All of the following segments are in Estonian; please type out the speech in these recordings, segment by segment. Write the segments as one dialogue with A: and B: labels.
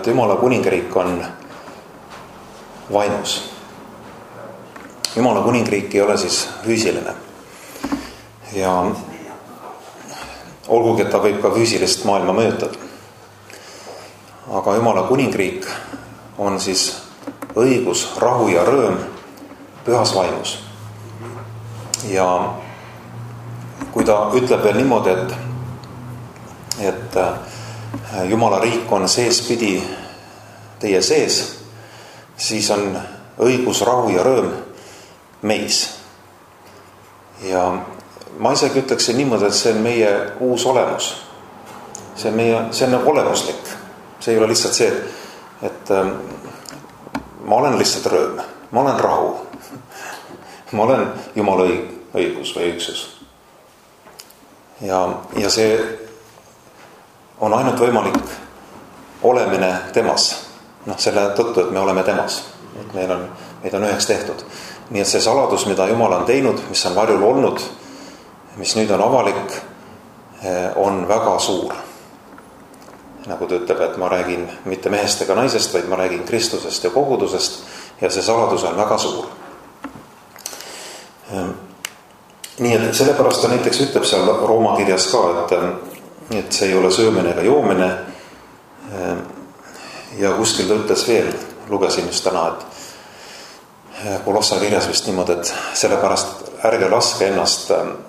A: et Jumala kuningriik on vaimus. Jumala kuningriik ei ole siis füüsiline. Ja olgugi, et ta võib ka füüsilist maailma mõjutada. Aga Jumala kuningriik on siis õigus, rahu ja rõõm pühas vaimus. Ja kui ta ütleb veel niimoodi, et Jumala riik on seespidi teie sees, siis on õigus, rahu ja rõõm meis. Ja ma isegi ütleksin niimoodi, et see on meie uus olemus. See on olemuslik. See ei ole lihtsalt see, et ma olen lihtsalt rõõm, ma olen rahu, ma olen Jumala õigus või üksus. Ja see on ainult võimalik olemine temas. Selle tõttu, et me oleme temas. Et meid on üheks tehtud. Nii et see saladus, mida Jumal on teinud, mis on varjul olnud, mis nüüd on avalik, on väga suur. Nagu ta ütleb, et ma räägin mitte mehest ega naisest, vaid ma räägin Kristusest ja kogudusest ja see saladus on väga suur. Nii et sellepärast ta näiteks ütleb seal Rooma kirjas ka, et see ei ole söömine ega joomine. Ja kuskil ta ütles veel, lugesin just täna, et Kolossa kirjas vist niimoodi, et sellepärast ärge laske ennast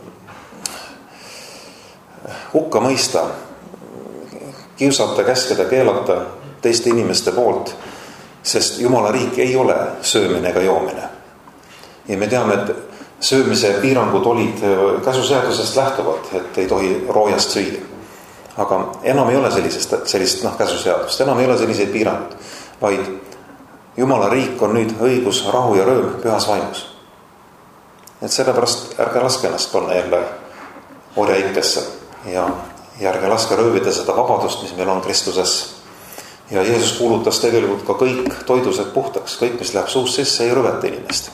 A: hukka mõista, kiusata, käskeda, keelata teiste inimeste poolt, sest Jumala riik ei ole söömine ega joomine. Ja me teame, et söömise piirangud olid käsuseadusest lähtuvad, et ei tohi roojast süüa. Aga enam ei ole sellist käsuseadust, enam ei ole selliseid piirangud, vaid Jumala riik on nüüd õigus, rahu ja rõõm pühas vaimus. Et sellepärast ärge laske ennast panna jälle orjaikesse ja ärge laske röövida seda vabadust, mis meil on Kristuses. Ja Jeesus kuulutas tegelikult ka kõik toidused puhtaks, kõik, mis läheb suust sisse, ei rõveta inimest.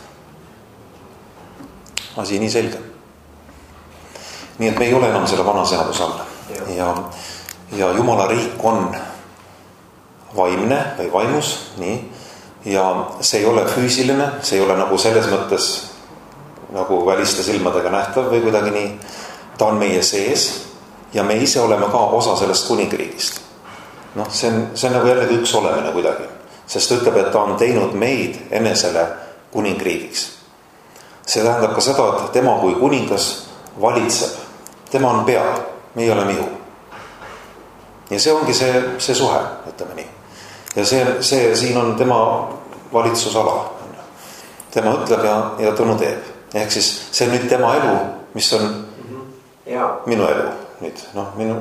A: Asi nii selge. Nii et me ei ole enam selle vana seaduse all. Ja Jumala riik on vaimne või vaimus, nii. Ja see ei ole füüsiline, see ei ole nagu selles mõttes nagu väliste silmadega nähtav või kuidagi nii. Ta on meie sees ja me ise oleme ka osa sellest kuningriigist. See on nagu jällegi üks olemine kuidagi, sest ütleb, et ta on teinud meid enesele kuningriigiks. See tähendab ka seda, et tema kui kuningas valitseb. Tema on pea, meie oleme ihu. Ja see ongi see suhe, ütleme nii. Ja see siin on tema valitsusala. Tema ütleb ja tõnu teeb. Ehk siis see on nüüd tema elu, mis on minu elu. Nüüd,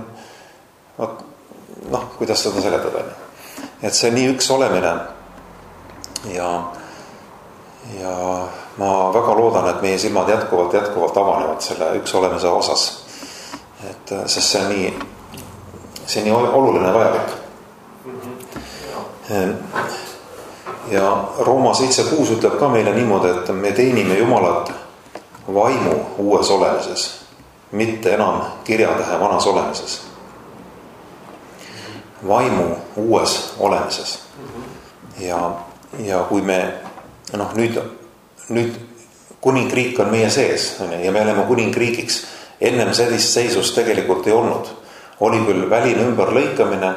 A: kuidas seda seletada? Et see on nii üks olemine ja ma väga loodan, et meie silmad jätkuvalt avanevad selle üks olemise osas. Sest see on nii oluline vajalik. Ja Rooma 7.6 ütleb ka meile niimoodi, et me teenime Jumalat vaimu uues olemises, mitte enam kirjatähe vanas olemises. Vaimu uues olemises. Ja kui me nüüd kuningriik on meie sees ja me oleme kuningriigiks, ennem sellist seisust tegelikult ei olnud. Oli küll väline ümberlõikamine,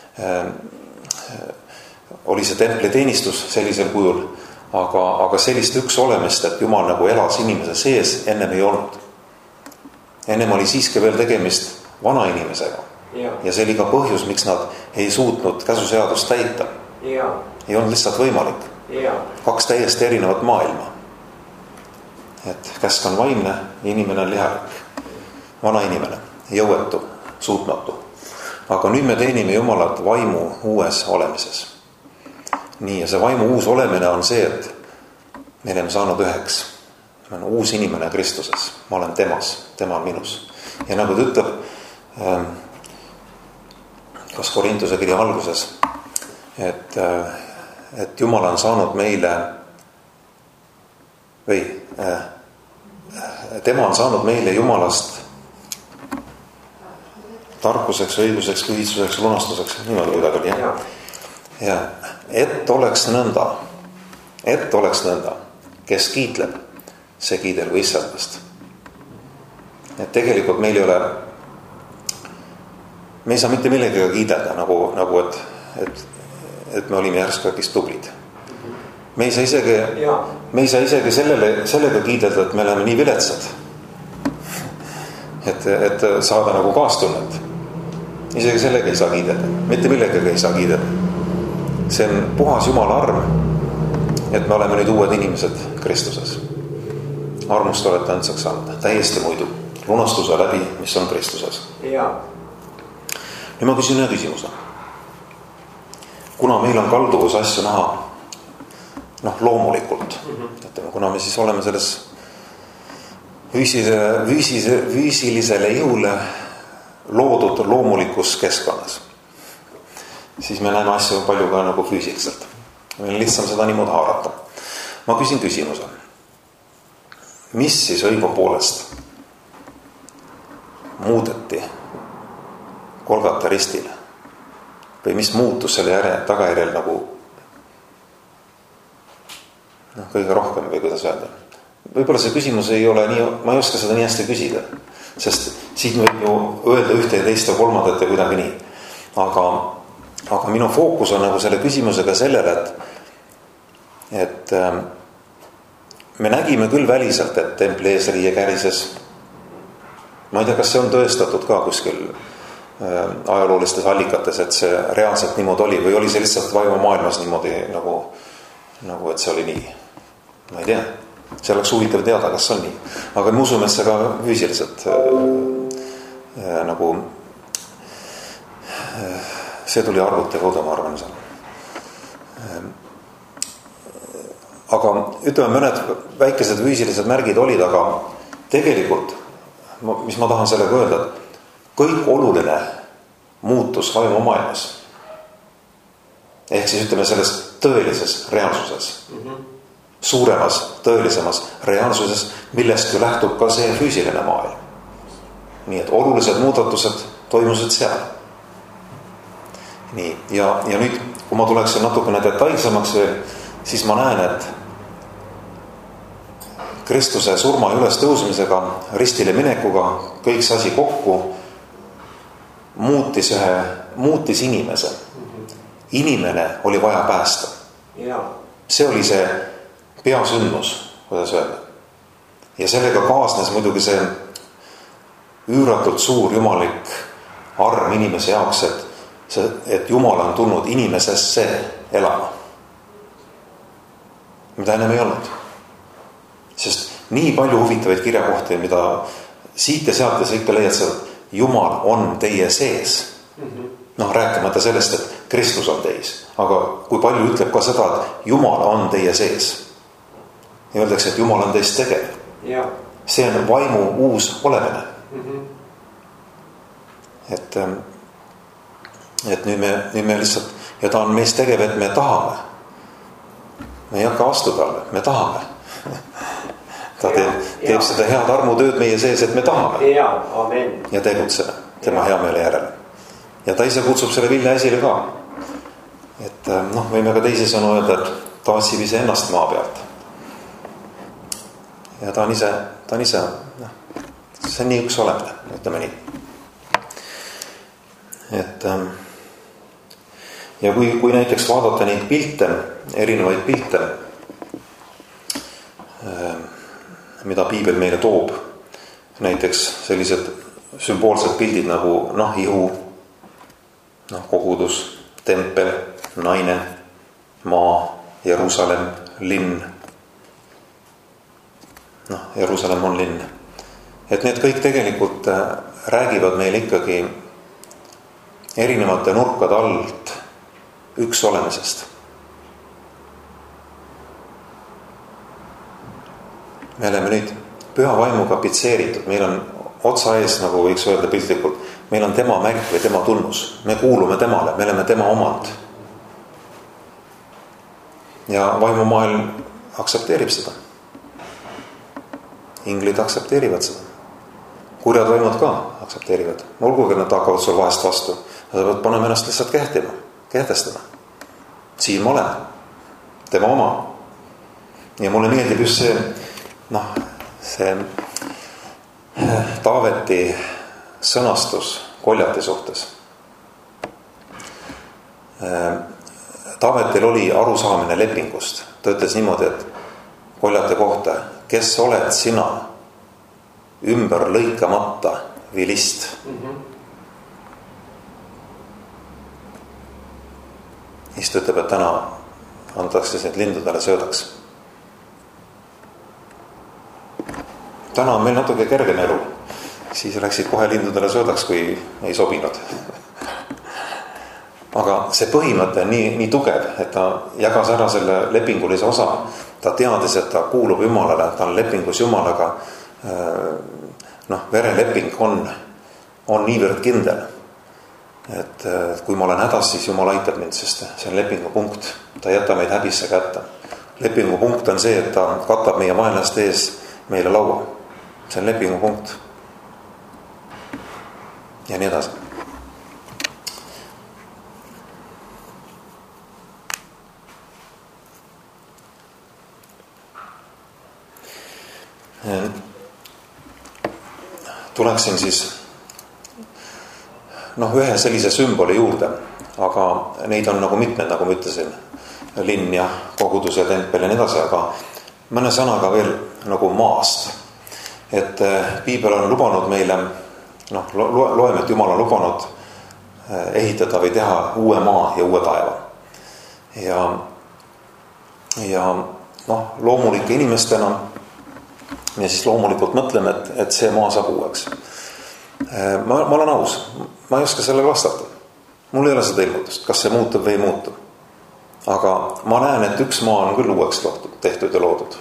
A: oli see templiteenistus sellisel kujul, aga sellist üks olemist, et Jumal nagu elas inimese sees, ennem ei olnud. Ennem oli siiski veel tegemist vana inimesega. Ja see oli ka põhjus, miks nad ei suutnud käsuseadust täita. Ei olnud lihtsalt võimalik. Kaks täiesti erinevat maailma. Et käsk on vaimne, inimene on lihalik. Vana inimene, jõuetu, suutmatu. Aga nüüd me teenime Jumalat vaimu uues olemises. Nii, ja see vaimu uus olemine on see, et me oleme saanud üheks. Ma olen uus inimene Kristuses. Ma olen temas, tema on minus. Ja nagu ta ütleb, kas Korintuse kirja alguses, et Jumal on saanud meile tema on saanud meile Jumalast tarkuseks, õiguseks, pühitsuseks, lunastuseks, niimoodi kuidagi oli. ja et oleks nõnda, kes kiitleb, see kiidelgu issandast. Et tegelikult meil ei ole, me ei saa mitte millegagi kiidelda, nagu et me olime järsku äkki tublid. Me ei saa isegi sellega kiidelda, et me oleme nii viletsad. Et saada nagu kaastunnet. Isegi sellega ei saa kiidelda. Mitte millegagi ei saa kiidelda. See on puhas Jumala arm, et me oleme nüüd uued inimesed Kristuses. Armust olete andsaks saanud. Täiesti muidu. Lunastuse läbi, mis on Kristuses. Nüüd ma küsin ühe küsimuse. Kuna meil on kalduvus asju näha loomulikult, kuna me siis oleme selles füüsilisele jõule loodud loomulikus keskkonnas, siis me näeme asju palju ka nagu füüsiliselt. Meil on lihtsam seda niimoodi haarata. Ma küsin küsimuse. Mis siis õigupoolest muudeti Golgata ristil? Või mis muutus selle tagajärjel nagu kõige rohkem või kuidas öelda? Võib-olla see küsimus ei ole nii, ma ei oska seda nii hästi küsida, sest siit võib ju öelda ühte ja teist ja kolmandat ja kuidagi nii. Aga minu fookus on nagu selle küsimusega sellele, et me nägime küll väliselt, et templi ees riie kärises. Ma ei tea, kas see on tõestatud ka kuskil ajaloolistes allikates, et see reaalselt niimoodi oli või oli see lihtsalt vaimumaailmas niimoodi nagu et see oli nii. Ma ei tea, see oleks huvitav teada, kas see on nii. Aga me usume, et see ka füüsiliselt nagu see tuli arvuti kaudu, ma arvan seal. Aga ütleme, mõned väikesed füüsilised märgid olid, aga tegelikult, mis ma tahan sellega öelda, et kõik oluline muutus vaimumaailmas. Ehk siis ütleme selles tõelises reaalsuses. Suuremas, tõelisemas reaalsuses, millest ju lähtub ka see füüsiline maailm. Nii et olulised muudatused toimusid seal. Nii, ja nüüd, kui ma tuleksin natukene detailsemaks veel, siis ma näen, et Kristuse surma ja üles tõusmisega, ristile minekuga, kõik see asi kokku muutis inimese. Inimene oli vaja päästa. See oli see peasündmus, kuidas öelda. Ja sellega kaasnes muidugi see üüratult suur jumalik arm inimese jaoks, et Jumal on tulnud inimesesse elama. Mida ennem ei olnud. Sest nii palju huvitavaid kirjakohti, mida siit ja sealt ja sa ikka leiad seda, Jumal on teie sees. Rääkimata sellest, et Kristus on teis. Aga kui palju ütleb ka seda, et Jumal on teie sees. Ja öeldakse, et Jumal on teist tegev. See on vaimu uus olemine. Et nüüd me lihtsalt, ja ta on meist tegev, et me tahame. Me ei hakka vastu talle, me tahame. Ta teeb seda head armutööd meie sees, et me tahame. Ja tegutseme tema hea meele järele. Ja ta ise kutsub selle vilja esile ka. Et võime ka teisi sõnu öelda, et ta otsib ise ennast maa pealt. Ja ta on ise, see on nii üks olemine, ütleme nii. Et ja kui näiteks vaadata neid pilte, erinevaid pilte, mida piibel meile toob, näiteks sellised sümboolsed pildid nagu ihu, kogudus, tempel, naine, maa, Jeruusalemm, linn. Jeruusalemm on linn. Et need kõik tegelikult räägivad meil ikkagi erinevate nurkade alt üks olemisest. Me oleme nüüd püha vaimuga pitseeritud, meil on otsa ees, nagu võiks öelda piltlikult, meil on tema märk või tema tunnus, me kuulume temale, me oleme tema omand. Ja vaimumaailm aktsepteerib seda. Inglid aktsepteerivad seda. Kurjad vaimud ka aktsepteerivad. Olgugi nad hakkavad sul vahest vastu. Sa pead panema ennast lihtsalt kehtestama. siin ma olen, tema oma. Ja mulle meeldib just see, see Taaveti sõnastus Goljati suhtes. Taavetil oli arusaamine lepingust. Ta ütles niimoodi, et Goljati kohta, kes oled sina ümber lõikamata vilist. Siis ta ütleb, et täna antakse sind lindudele söödaks. Täna on meil natuke kergem elu. Siis läksid kohe lindudele söödaks, kui ei sobinud. Aga see põhimõte on nii tugev, et ta jagas ära selle lepingulise osa. Ta teadis, et ta kuulub Jumalale, ta on lepingus Jumalaga. Vereleping on niivõrd kindel, et kui ma olen hädas, siis Jumal aitab mind, sest see on lepingu punkt. Ta ei jäta meid häbisse kätte. Lepingu punkt on see, et ta katab meie vaenlaste ees meile laua. See on lepingu punkt. Ja nii edasi. Tuleksin siis ühe sellise sümboli juurde, aga neid on nagu mitmed, nagu ma ütlesin, linn ja kogudus ja tempel ja nii edasi, aga mõne sõnaga veel nagu maast. Et Piibel on lubanud meile, loeme, et Jumal on lubanud ehitada või teha uue maa ja uue taeva. Ja loomulike inimestena me siis loomulikult mõtleme, et see maa saab uueks. Ma olen aus, ma ei oska sellele vastata. Mul ei ole seda ilmutust, kas see muutub või ei muutu. Aga ma näen, et üks maa on küll uueks tehtud ja loodud.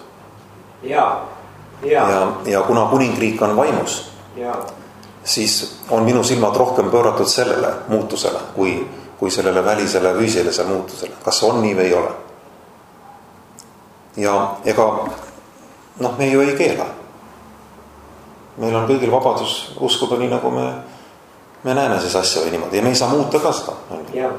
A: Ja kuna kuningriik on vaimus, siis on minu silmad rohkem pööratud sellele muutusele, kui sellele välisele füüsilisele muutusele. Kas on nii või ei ole? Ja ega me ju ei keela. Meil on kõigil vabadus uskuda nii, nagu me näeme siis asja või niimoodi. Ja me ei saa muuta ka seda.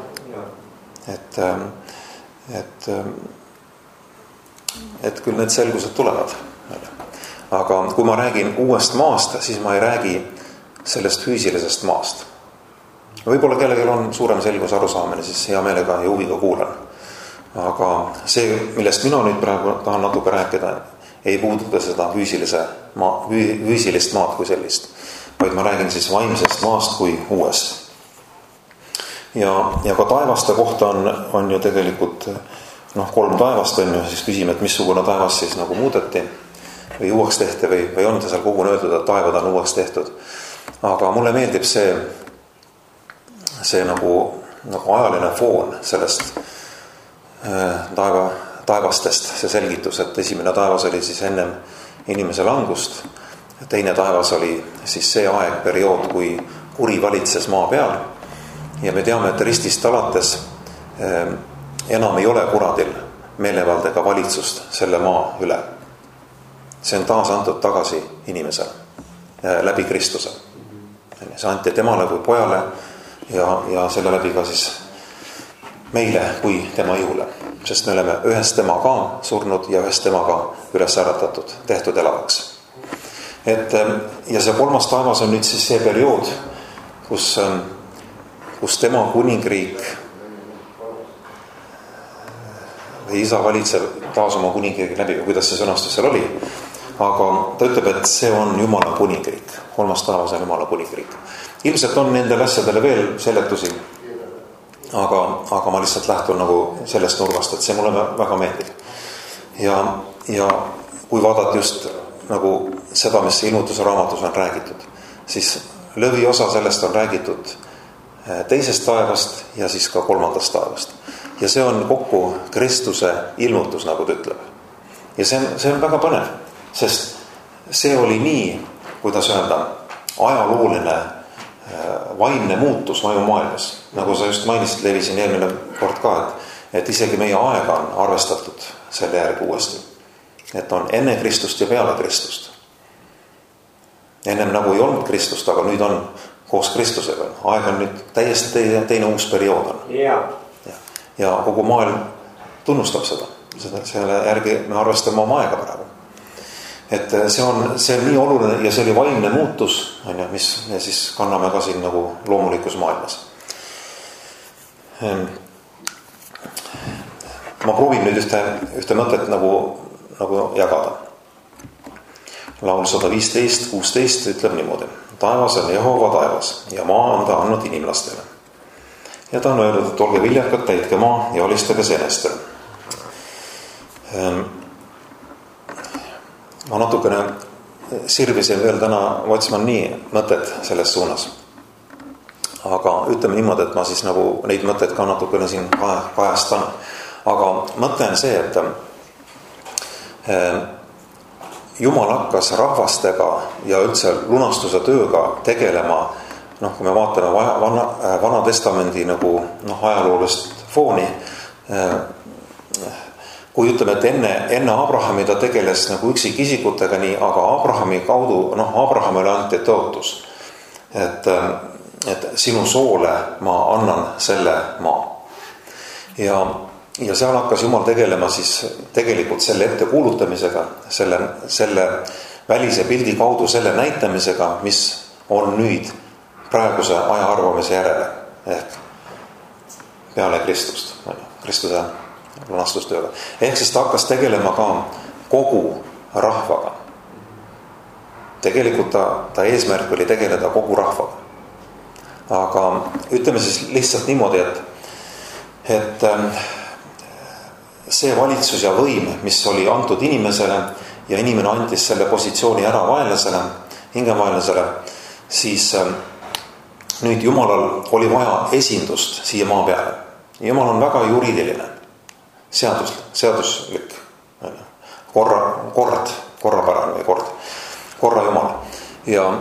A: Et küll need selgused tulevad. Aga kui ma räägin uuest maast, siis ma ei räägi sellest füüsilisest maast. Võib-olla kellelgi on suurem selgus arusaamine, siis hea meelega ja huviga kuulan. Aga see, millest mina nüüd praegu tahan natuke rääkida, ei puuduta seda füüsilist maad kui sellist, vaid ma räägin siis vaimsest maast kui uuest. Ja ka taevaste kohta on ju tegelikult 3 taevast on ju, siis küsime, et missugune taevas siis nagu muudeti või uueks tehti või on ta seal koguni öeldud, et taevad on uueks tehtud. Aga mulle meeldib see nagu ajaline foon sellest taevastest, see selgitus, et esimene taevas oli siis ennem inimese langust, teine taevas oli siis see periood, kui kuri valitses maa peal. Ja me teame, et ristist alates enam ei ole kuradil meelevald ega valitsust selle maa üle. See on taas antud tagasi inimesele läbi Kristuse. See anti temale kui pojale ja selle läbi ka siis meile kui tema ihule, sest me oleme ühes temaga surnud ja ühes temaga üles äratatud, tehtud elavaks. Ja see 3. taevas on nüüd siis see periood, kus tema kuningriik või isa valitseb taas oma kuningriigi läbi, või kuidas see sõnastus seal oli. Aga ta ütleb, et see on Jumala kuningriik. 3. taevas on Jumala kuningriik. Ilmselt on nendele asjadele veel seletusi. Aga ma lihtsalt lähtun nagu sellest nurgast, et see mulle väga meeldib. Ja kui vaadata just nagu seda, mis ilmutuse raamatus on räägitud, siis lõviosa sellest on räägitud 2. taevast ja siis ka 3. taevast. Ja see on kokku Kristuse ilmutus, nagu ta ütleb. Ja see on väga põnev, sest see oli nii, kuidas öelda, ajalooline vaimne muutus maailmas. Nagu sa just mainisid, levisin eelmine kord ka, et isegi meie aega on arvestatud selle järgi uuesti. Et on enne Kristust ja peale Kristust. Ennem nagu ei olnud Kristust, aga nüüd on koos Kristusega. Aeg on nüüd täiesti teine uus periood on. ja kogu maailm tunnustab seda. Selle järgi me arvestame oma aega praegu. Et see on nii oluline ja see oli vaimne muutus, mis me siis kanname ka siin nagu loomulikus maailmas. Ma proovin nüüd ühte mõtet nagu jagada. Laul 115, 16 ütleb niimoodi. Taevas on Jehova taevas ja maa on ta andnud inimlastele. Ja ta on öeldud, et olge viljakad, täitke maa ja alistage seenestele. Ma natukene sirvisin veel täna Vatsmanni mõtted selles suunas. Aga ütleme niimoodi, et ma siis nagu neid mõtteid ka natukene siin kajastan. Aga mõte on see, et Jumal hakkas rahvastega ja üldse lunastuse tööga tegelema, kui me vaatame Vana Testamendi nagu ajaloolist fooni, kui ütleme, et enne Abrahami ta tegeles nagu üksikisikutega nii, aga Abrahami kaudu, Abrahamile anti tõotus, et sinu soole ma annan selle maa. Ja seal hakkas Jumal tegelema siis tegelikult selle ettekuulutamisega, selle välise pildi kaudu selle näitamisega, mis on nüüd praeguse aja arvamise järele ehk peale Kristust, Kristuse lunastustööga. Ehk siis ta hakkas tegelema ka kogu rahvaga. Tegelikult ta eesmärk oli tegeleda kogu rahvaga. Aga ütleme siis lihtsalt niimoodi, et see valitsus ja võim, mis oli antud inimesele ja inimene andis selle positsiooni ära vaenlasele, hingavaenlasele, siis nüüd Jumalal oli vaja esindust siia maa peale. Jumal on väga juriidiline, seaduslik, korrapärane või korra Jumal. Ja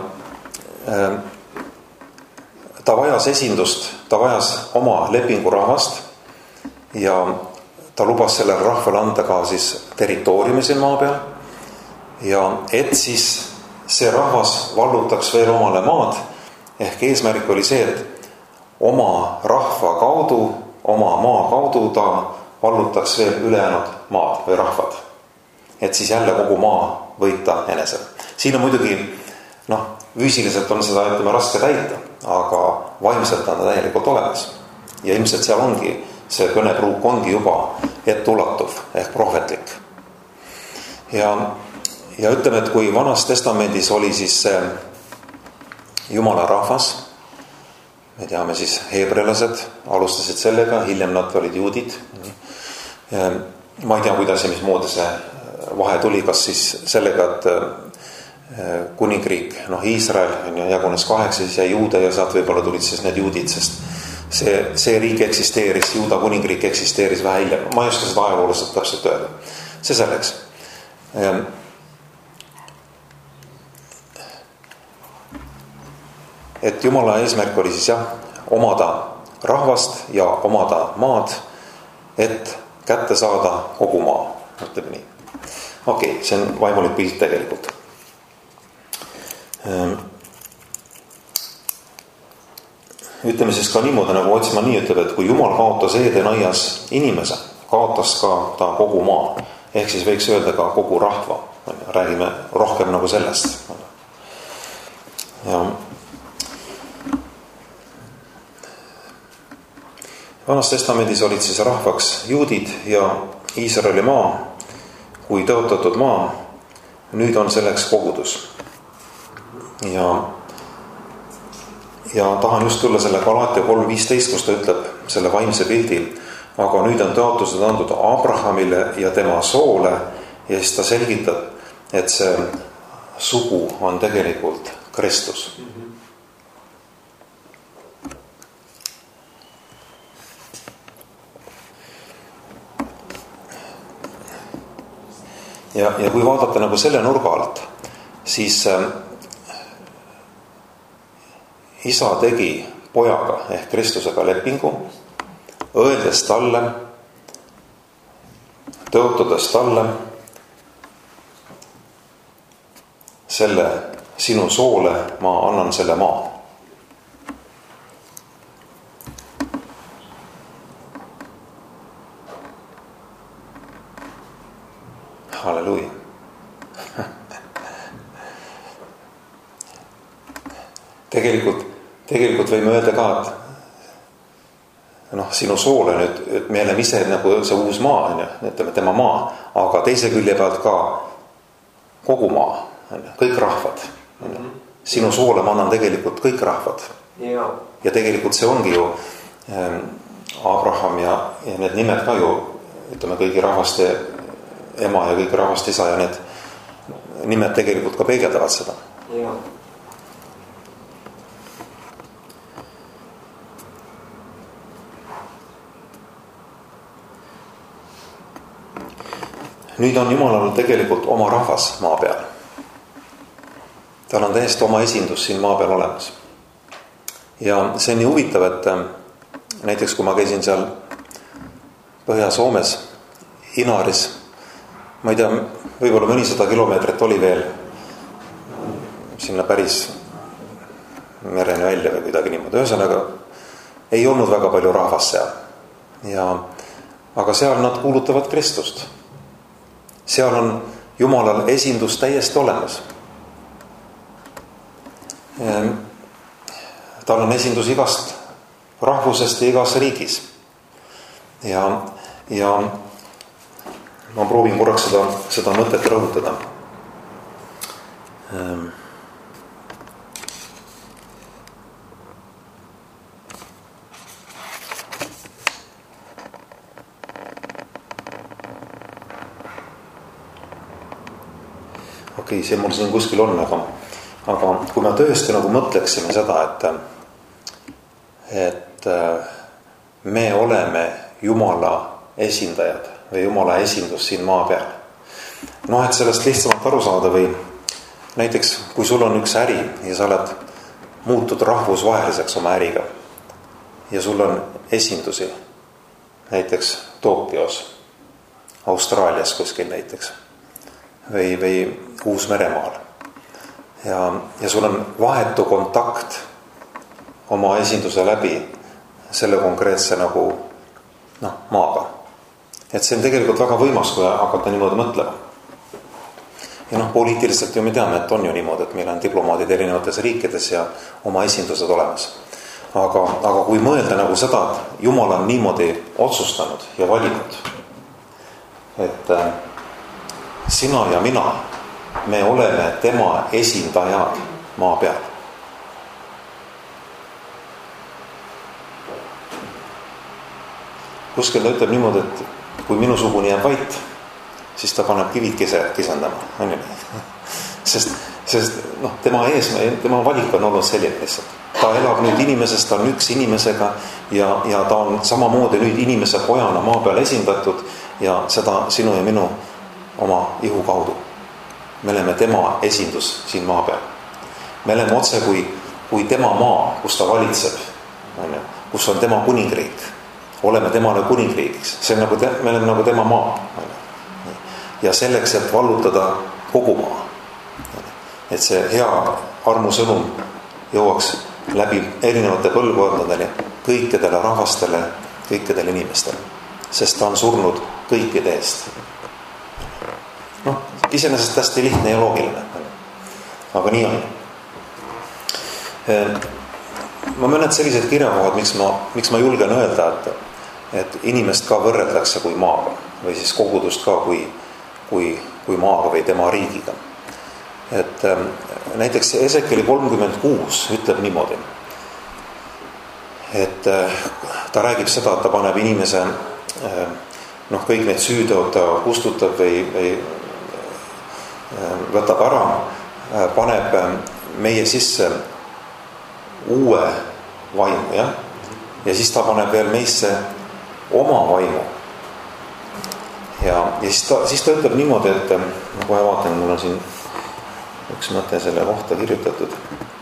A: ta vajas esindust, ta vajas oma lepingurahvast ja ta lubas sellele rahvale anda ka siis territooriumi siin maa peal. Ja et siis see rahvas vallutaks veel omale maad, ehk eesmärk oli see, et oma rahva kaudu, oma maa kaudu ta vallutaks veel ülejäänud maad või rahvad. Et siis jälle kogu maa võita enesele. Siin on muidugi, füüsiliselt on seda raske täita, aga vaimselt on ta täielikult olemas. Ja ilmselt seal ongi, see kõnepruuk ongi juba etteulatuv ehk prohvetlik. Ja ütleme, et kui Vanas Testamendis oli siis see Jumala rahvas, me teame siis heebrelased alustasid sellega, hiljem nad olid juudid. Ma ei tea, kuidas ja mismoodi see vahe tuli, kas siis sellega, et kuningriik, Iisrael jagunes 8, siis jäi juuda ja sealt võib-olla tulid siis need juudid, sest see riik eksisteeris, juuda kuningriik eksisteeris vähe hiljem. Ma ei oska seda ajalooliselt täpselt öelda. See selleks. Et Jumala eesmärk oli siis omada rahvast ja omada maad, et kätte saada kogu maa. Ütleme nii. Okei, see on vaimulik pilt tegelikult. Ütleme siis ka niimoodi, nagu Vatsmanni ütleb, et kui Jumal kaotas Eeden aias inimese, kaotas ka ta kogu maa. Ehk siis võiks öelda ka kogu rahva. Räägime rohkem nagu sellest. Ja Vanas Testamendis olid siis rahvaks juudid ja Iisraeli maa kui tõotatud maa. Nüüd on selleks kogudus. Ja tahan just tulla selle Galatia 3.15, kus ta ütleb selle vaimse pildi, aga nüüd on tõotused antud Abrahamile ja tema soole ja siis ta selgitab, et see sugu on tegelikult Kristus. Ja kui vaadata nagu selle nurga alt, siis isa tegi pojaga ehk Kristusega lepingu, öeldes talle, tõotades talle selle sinu soole ma annan selle maa. halleluuja. Tegelikult võime öelda ka, et sinu soole nüüd, et me oleme ise nagu see uus maa, ütleme tema maa, aga teise külje pealt ka kogu maa, kõik rahvad. Sinu soole ma annan tegelikult kõik rahvad. Ja tegelikult see ongi ju Abraham ja need nimed ka ju, ütleme kõigi rahvaste ema ja kõigi rahvaste isa ja need nimed tegelikult ka peegeldavad seda. Nüüd on Jumalal tegelikult oma rahvas maa peal. Tal on täiesti oma esindus siin maa peal olemas. Ja see on nii huvitav, et näiteks kui ma käisin seal Põhja-Soomes, Inaris, ma ei tea, võib-olla mõnisada kilomeetrit oli veel sinna päris mereni välja või kuidagi niimoodi. Ühesõnaga, ei olnud väga palju rahvast seal. Aga seal nad kuulutavad Kristust. Seal on Jumalal esindus täiesti olemas. Tal on esindus igast rahvusest ja igas riigis. Ja ma proovin korraks seda mõtet rõhutada. Okei, see mul siin kuskil on, aga kui me tõesti nagu mõtleksime seda, et me oleme Jumala esindajad või Jumala esindus siin maa peal. Et sellest lihtsamalt aru saada või näiteks, kui sul on üks äri ja sa oled muutud rahvusvaheliseks oma äriga ja sul on esindusi näiteks Tokyos, Austraalias kuskil näiteks või Uus-Meremaal ja sul on vahetu kontakt oma esinduse läbi selle konkreetse nagu maaga. Et see on tegelikult väga võimas, kui hakata niimoodi mõtlema. Ja poliitiliselt ju me teame, et on ju niimoodi, et meil on diplomaadid erinevates riikides ja oma esindused olemas. Aga kui mõelda nagu seda, et Jumal on niimoodi otsustanud ja valinud, et sina ja mina, me oleme tema esindajad maa peal. Kuskil ta ütleb niimoodi, et kui minusugune jääb vait, siis ta paneb kivid kisendama. Sest tema valik on olnud selline lihtsalt. Ta elab nüüd inimesest, ta on üks inimesega ja ta on samamoodi nüüd inimese pojana maa peal esindatud ja seda sinu ja minu oma ihu kaudu. Me oleme tema esindus siin maa peal. Me oleme otse kui tema maa, kus ta valitseb, kus on tema kuningriik. Oleme temale kuningriigiks. See on me oleme nagu tema maa. Ja selleks, et vallutada kogu maa. Et see hea armusõnum jõuaks läbi erinevate põlvkondadele, kõikidele rahvastele, kõikidele inimestele. Sest ta on surnud kõikide eest. Iseenesest hästi lihtne ja loogiline. Aga nii on. Ma mõned sellised kirjakohad, miks ma julgen öelda, et inimest ka võrreldakse kui maaga või siis kogudust ka kui maaga või tema riigiga. Et näiteks Esekieli 36 ütleb niimoodi, et ta räägib seda, et ta paneb inimese kõik need süüteod ta kustutab või võtab ära, paneb meie sisse uue vaimu, ja siis ta paneb veel meisse oma vaimu. Ja siis ta ütleb niimoodi, et ma kohe vaatan, mul on siin üks mõte selle kohta kirjutatud.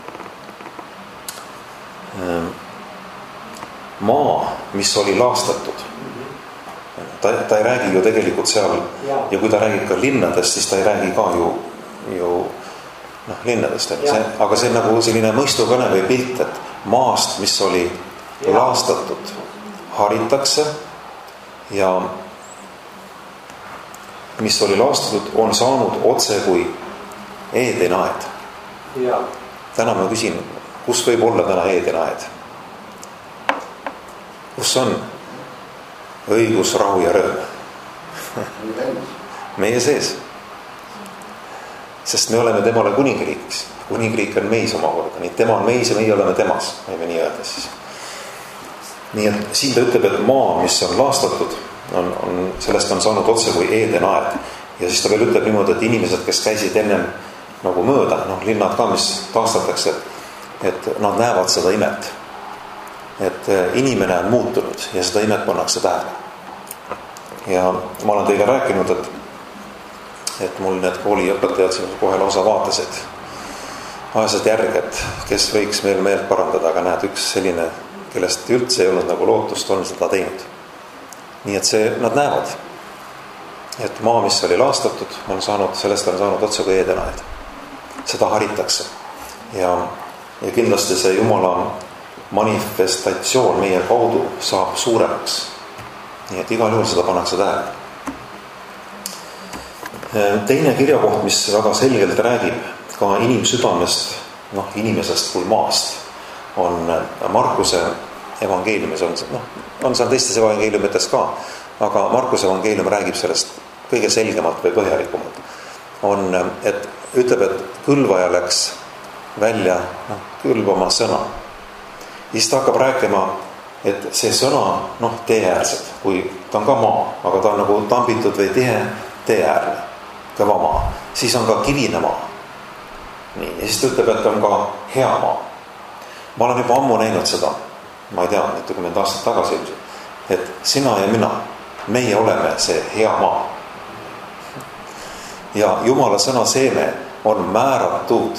A: Maa, mis oli laastatud. Ta ei räägi ju tegelikult seal ja kui ta räägib ka linnadest, siis ta ei räägi ka ju linnadest. Aga see on nagu selline mõistukõne või pilt, et maast, mis oli laastatud, haritakse ja mis oli laastatud, on saanud otse kui Eedenaed. Täna ma küsin, kus võib olla täna Eedenaed? Kus on õigus, rahu ja rõõm? Meie sees. Sest me oleme temale kuningriiks. Kuningriik on meis omakorda. Nii tema on meis ja meie oleme temas, võime nii öelda siis. Nii et siin ta ütleb, et maa, mis on laastatud, sellest on saanud otse kui Eedenaed. Ja siis ta veel ütleb niimoodi, et inimesed, kes käisid ennem nagu mööda, linnad ka, mis taastatakse, et nad näevad seda imet. Et inimene on muutunud ja seda imet pannakse tähele. Ja ma olen teile rääkinud, et mul need kooliõpetajad siin kohe lausa vaatasid ajaselt järg, et kes võiks meil meelt parandada, aga näed, üks selline, kellest üldse ei olnud nagu lootust, on seda teinud. Nii et nad näevad, et maa, mis oli laastatud, sellest on saanud otse kui Eedenaed. Seda haritakse. Ja kindlasti see Jumala manifestatsioon meie kaudu saab suuremaks. Nii et igal juhul seda pannakse tähele. Teine kirjakoht, mis väga selgelt räägib ka inimsüdamest, inimesest kui maast, on Markuse evangeeliumis, on seal teistes evangeeliumites ka, aga Markuse evangeelium räägib sellest kõige selgemalt või põhjalikumalt. Et ütleb, et kõlvaja läks välja kõlbama sõna. Siis ta hakkab rääkima, et see sõna, teeäärsed, kui ta on ka maa, aga ta on nagu tambitud või teeäärne, kõva maa. Siis on ka kivine maa. Nii, ja siis ta ütleb, et on ka hea maa. Ma olen juba ammu näinud seda, ma ei tea, mitukümmend aastat tagasi ilmselt, et sina ja mina, meie oleme see hea maa. Ja Jumala sõna seeme on määratud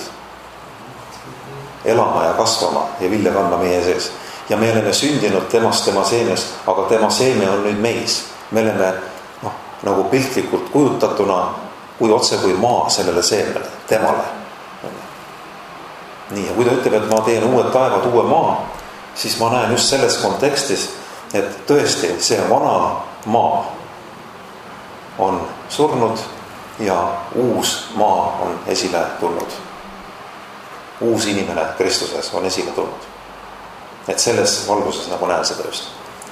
A: elama ja kasvama ja vilja kandma meie sees. Ja me oleme sündinud temast, tema seemes, aga tema seeme on nüüd meis. Me oleme nagu piltlikult kujutatuna kui otse kui maa sellele seemele, temale. Nii, ja kui ta ütleb, et ma teen uued taevad, uue maa, siis ma näen just selles kontekstis, et tõesti see vana maa on surnud ja uus maa on esile tulnud. Uus inimene Kristuses on esile tulnud. Et selles valguses nagu näen seda just.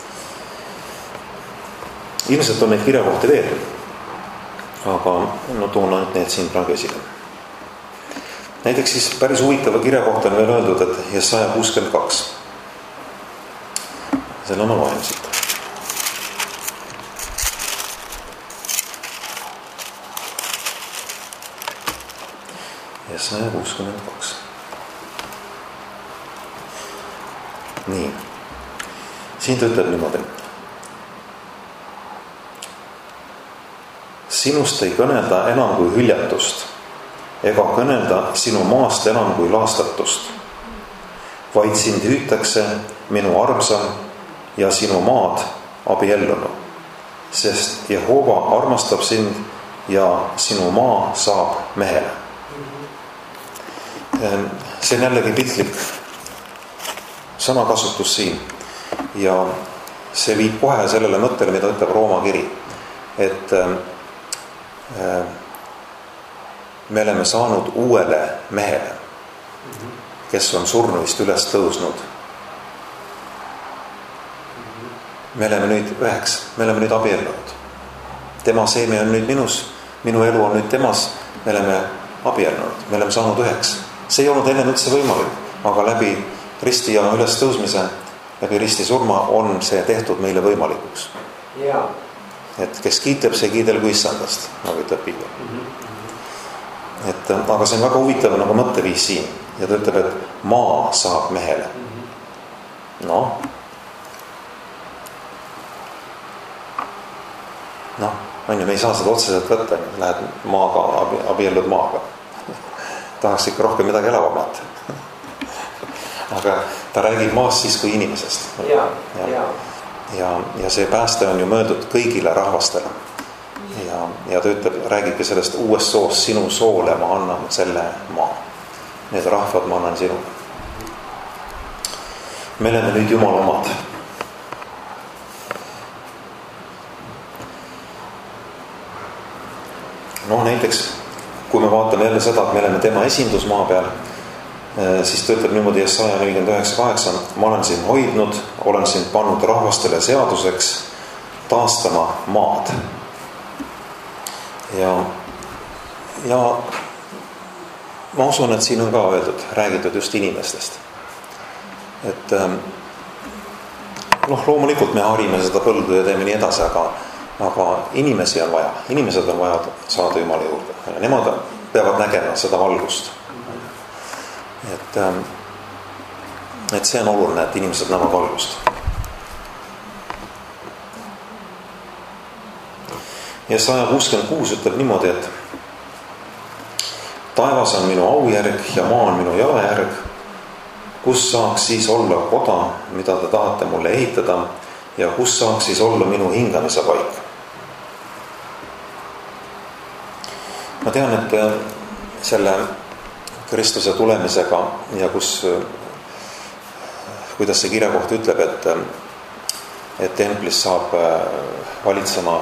A: Ilmselt on neid kirjakohti veel, aga toon ainult need siin praegu esile. Näiteks siis päris huvitava kirjakohta on veel öeldud, et Jesaja 62. Selle ma loen siit. Jesaja 62. Nii. Siin ta ütleb niimoodi. Sinust ei kõnelda enam kui hüljatust, ega kõnelda sinu maast enam kui laastatust, vaid sind hüütakse minu armsa ja sinu maad abiellunu, sest Jehova armastab sind ja sinu maa saab mehele. See on jällegi piltlik sõnakasutus siin ja see viib kohe sellele mõttele, mida ütleb Rooma kiri, et me oleme saanud uuele mehele, kes on surnuist üles tõusnud. Me oleme nüüd üheks, me oleme nüüd abiellunud. Tema seeme on nüüd minus, minu elu on nüüd temas, me oleme abiellunud, me oleme saanud üheks. See ei olnud enne üldse võimalik, aga läbi risti ja üles tõusmise, läbi risti surma on see tehtud meile võimalikuks. Et kes kiitleb, see kiidelgu issandast, nagu ütleb Piibel. Aga see on väga huvitav nagu mõtteviis siin. Ja ta ütleb, et maa saab mehele. On ju, me ei saa seda otseselt võtta, lähed maaga, abiellud maaga. Tahaks ikka rohkem midagi elavamat. Aga ta räägib maast siis kui inimesest. Ja see pääste on ju möödud kõigile rahvastele. Ja ta ütleb, räägibki sellest uuest soost, sinu soole ma annan selle maa. Need rahvad ma annan sinule. Me oleme nüüd Jumala omad. noh, näiteks kui me vaatame jälle seda, et me oleme tema esindus maa peal, siis ta ütleb niimoodi Jesaja 49:8, ma olen sind hoidnud, olen sind pannud rahvastele seaduseks taastama maad. Ja ma usun, et siin on ka öeldud, räägitud just inimestest. Et noh, loomulikult me harime seda põldu ja teeme nii edasi, aga inimesi on vaja, inimesed on vaja saada Jumala juurde. Nemad peavad nägema seda valgust. Et see on oluline, et inimesed näevad valgust. Jesaja 66 ütleb niimoodi, et taevas on minu aujärg ja maa on minu jalajärg. Kus saaks siis olla koda, mida te tahate mulle ehitada, ja kus saaks siis olla minu hingamise paik? Ma tean, et selle Kristuse tulemisega ja kuidas see kirjakoht ütleb, et templis saab valitsema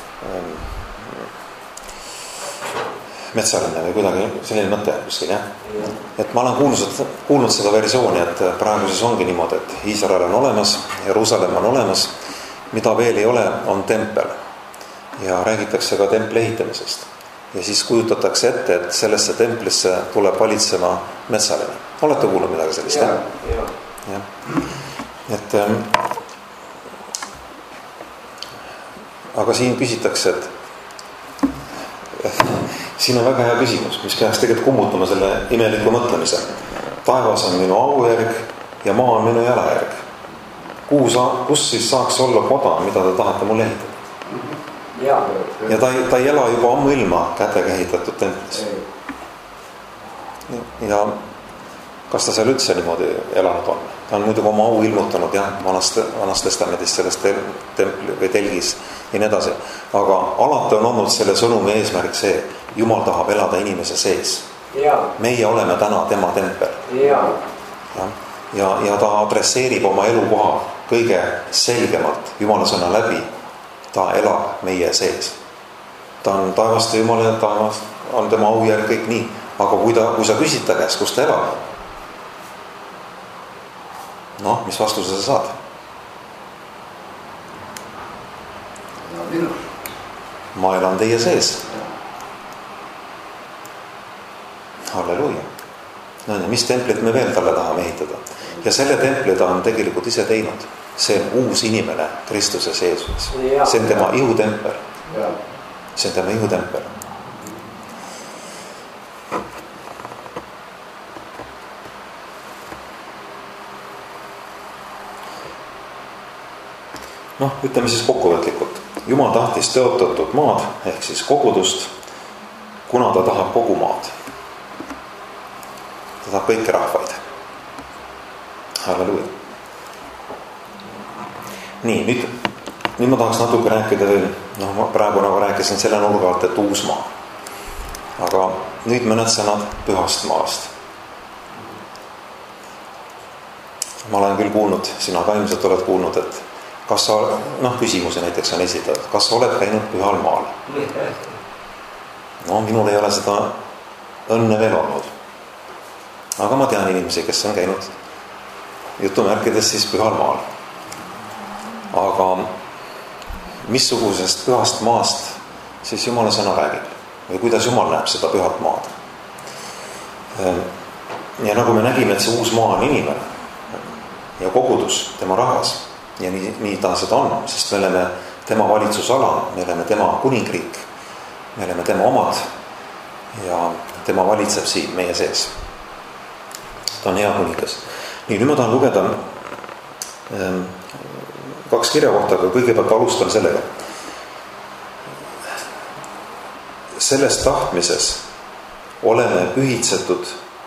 A: metsaline või kuidagi selline mõte kuskil, jah. Et ma olen kuulnud seda versiooni, et praegu siis ongi niimoodi, et Iisrael on olemas, Jeruusalemm on olemas, mida veel ei ole, on tempel. Ja räägitakse ka templi ehitamisest. Ja siis kujutatakse ette, et sellesse templisse tuleb valitsema metsaline. Olete kuulnud midagi sellist? Ja. Et aga siin küsitakse, et siin on väga hea küsimus, mis peaks tegelikult kummutama selle imeliku mõtlemise. Taevas on minu aujärg ja maa on minu jalajärg. Kus siis saaks olla koda, mida te tahate mulle ehitada? Ja ta ei ela juba ammu ilma kätega ehitatud templis. Ja kas ta seal üldse niimoodi elanud on? Ta on muidugi oma au ilmutanud, jah, vanas testamendis selles templi või telgis ja nii edasi. Aga alati on olnud selle sõnumi eesmärk see, Jumal tahab elada inimese sees. Meie oleme täna tema tempel. Ja ta adresseerib oma elukoha kõige selgemalt Jumala sõna läbi. Ta elab meie sees. Ta on taevaste Jumal ja taevas on tema aujärg kõik nii. Aga kui sa küsid ta käest, kus ta elab, noh, mis vastuse sa saad? Ma elan teie sees. Halleluuja. No, mis templit me veel talle tahame ehitada? Ja selle templi ta on tegelikult ise teinud. See on uus inimene Kristuse seesumis. See on tema ihutempel. See on tema ihutempel. Noh, ütleme siis kokkuvõtlikult. Jumal tahtis tõotatud maad ehk siis kogudust, kuna ta tahab kogu maad. Ta tahab kõiki rahvaid. Halleluja. Nii, nüüd ma tahaks natuke rääkida veel, noh, ma praegu nagu rääkisin selle nurga alt, et uus maa. Aga nüüd mõned sõnad pühast maast. Ma olen küll kuulnud, sina ka ilmselt oled kuulnud, et kas sa, noh, küsimuse näiteks on esitatud, kas sa oled käinud pühal maal? No, minul ei ole seda õnne veel olnud. Aga ma tean inimesi, kes on käinud jutumärkides siis pühal maal. Aga missugusest pühast maast siis Jumala sõna räägib? Või kuidas Jumal näeb seda pühat maad? Ja nagu me nägime, et see uus maa on inimene ja kogudus, tema rahvas. Ja nii ta seda on, sest me oleme tema valitsusala, me oleme tema kuningriik, me oleme tema omad ja tema valitseb siin meie sees. Ta on hea kuningas. Nii, nüüd ma tahan lugeda 2 kirjakohta, aga kõigepealt alustan sellega. Selles tahtmises oleme pühitsetud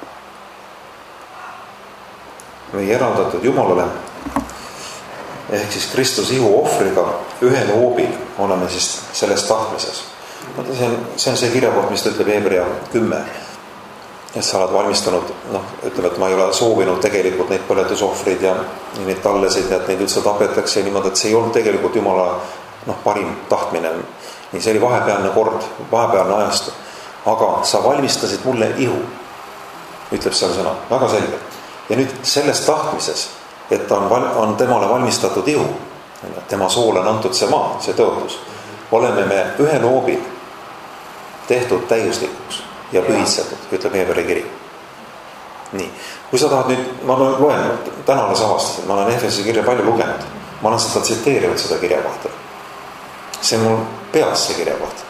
A: või eraldatud Jumalale ehk siis Kristus ihu ohvriga ühel hoobil oleme siis selles tahtmises. See on see kirjakoht, mis ta ütleb Hebrea 10. Et sa oled valmistanud, noh, ütleme, et ma ei ole soovinud tegelikult neid põletusohvreid ja neid tallesid ja et neid üldse tapetakse ja niimoodi, et see ei olnud tegelikult Jumala parim tahtmine. Nii, see oli vahepealne kord, vahepealne ajastu. Aga sa valmistasid mulle ihu, ütleb seal sõna, väga selgelt. Ja nüüd selles tahtmises, et on temale valmistatud ihu, tema soole on antud see maa, see tõotus, oleme me ühe loobil tehtud täiuslikuks ja pühitsetud, ütleb Hebra kiri. Nii, kui sa tahad nüüd, ma loen, täna alles avastasin, ma olen Efese kirja palju lugenud, ma olen seda tsiteerinud seda kirja kohta. See on mul peas see kirja kohta.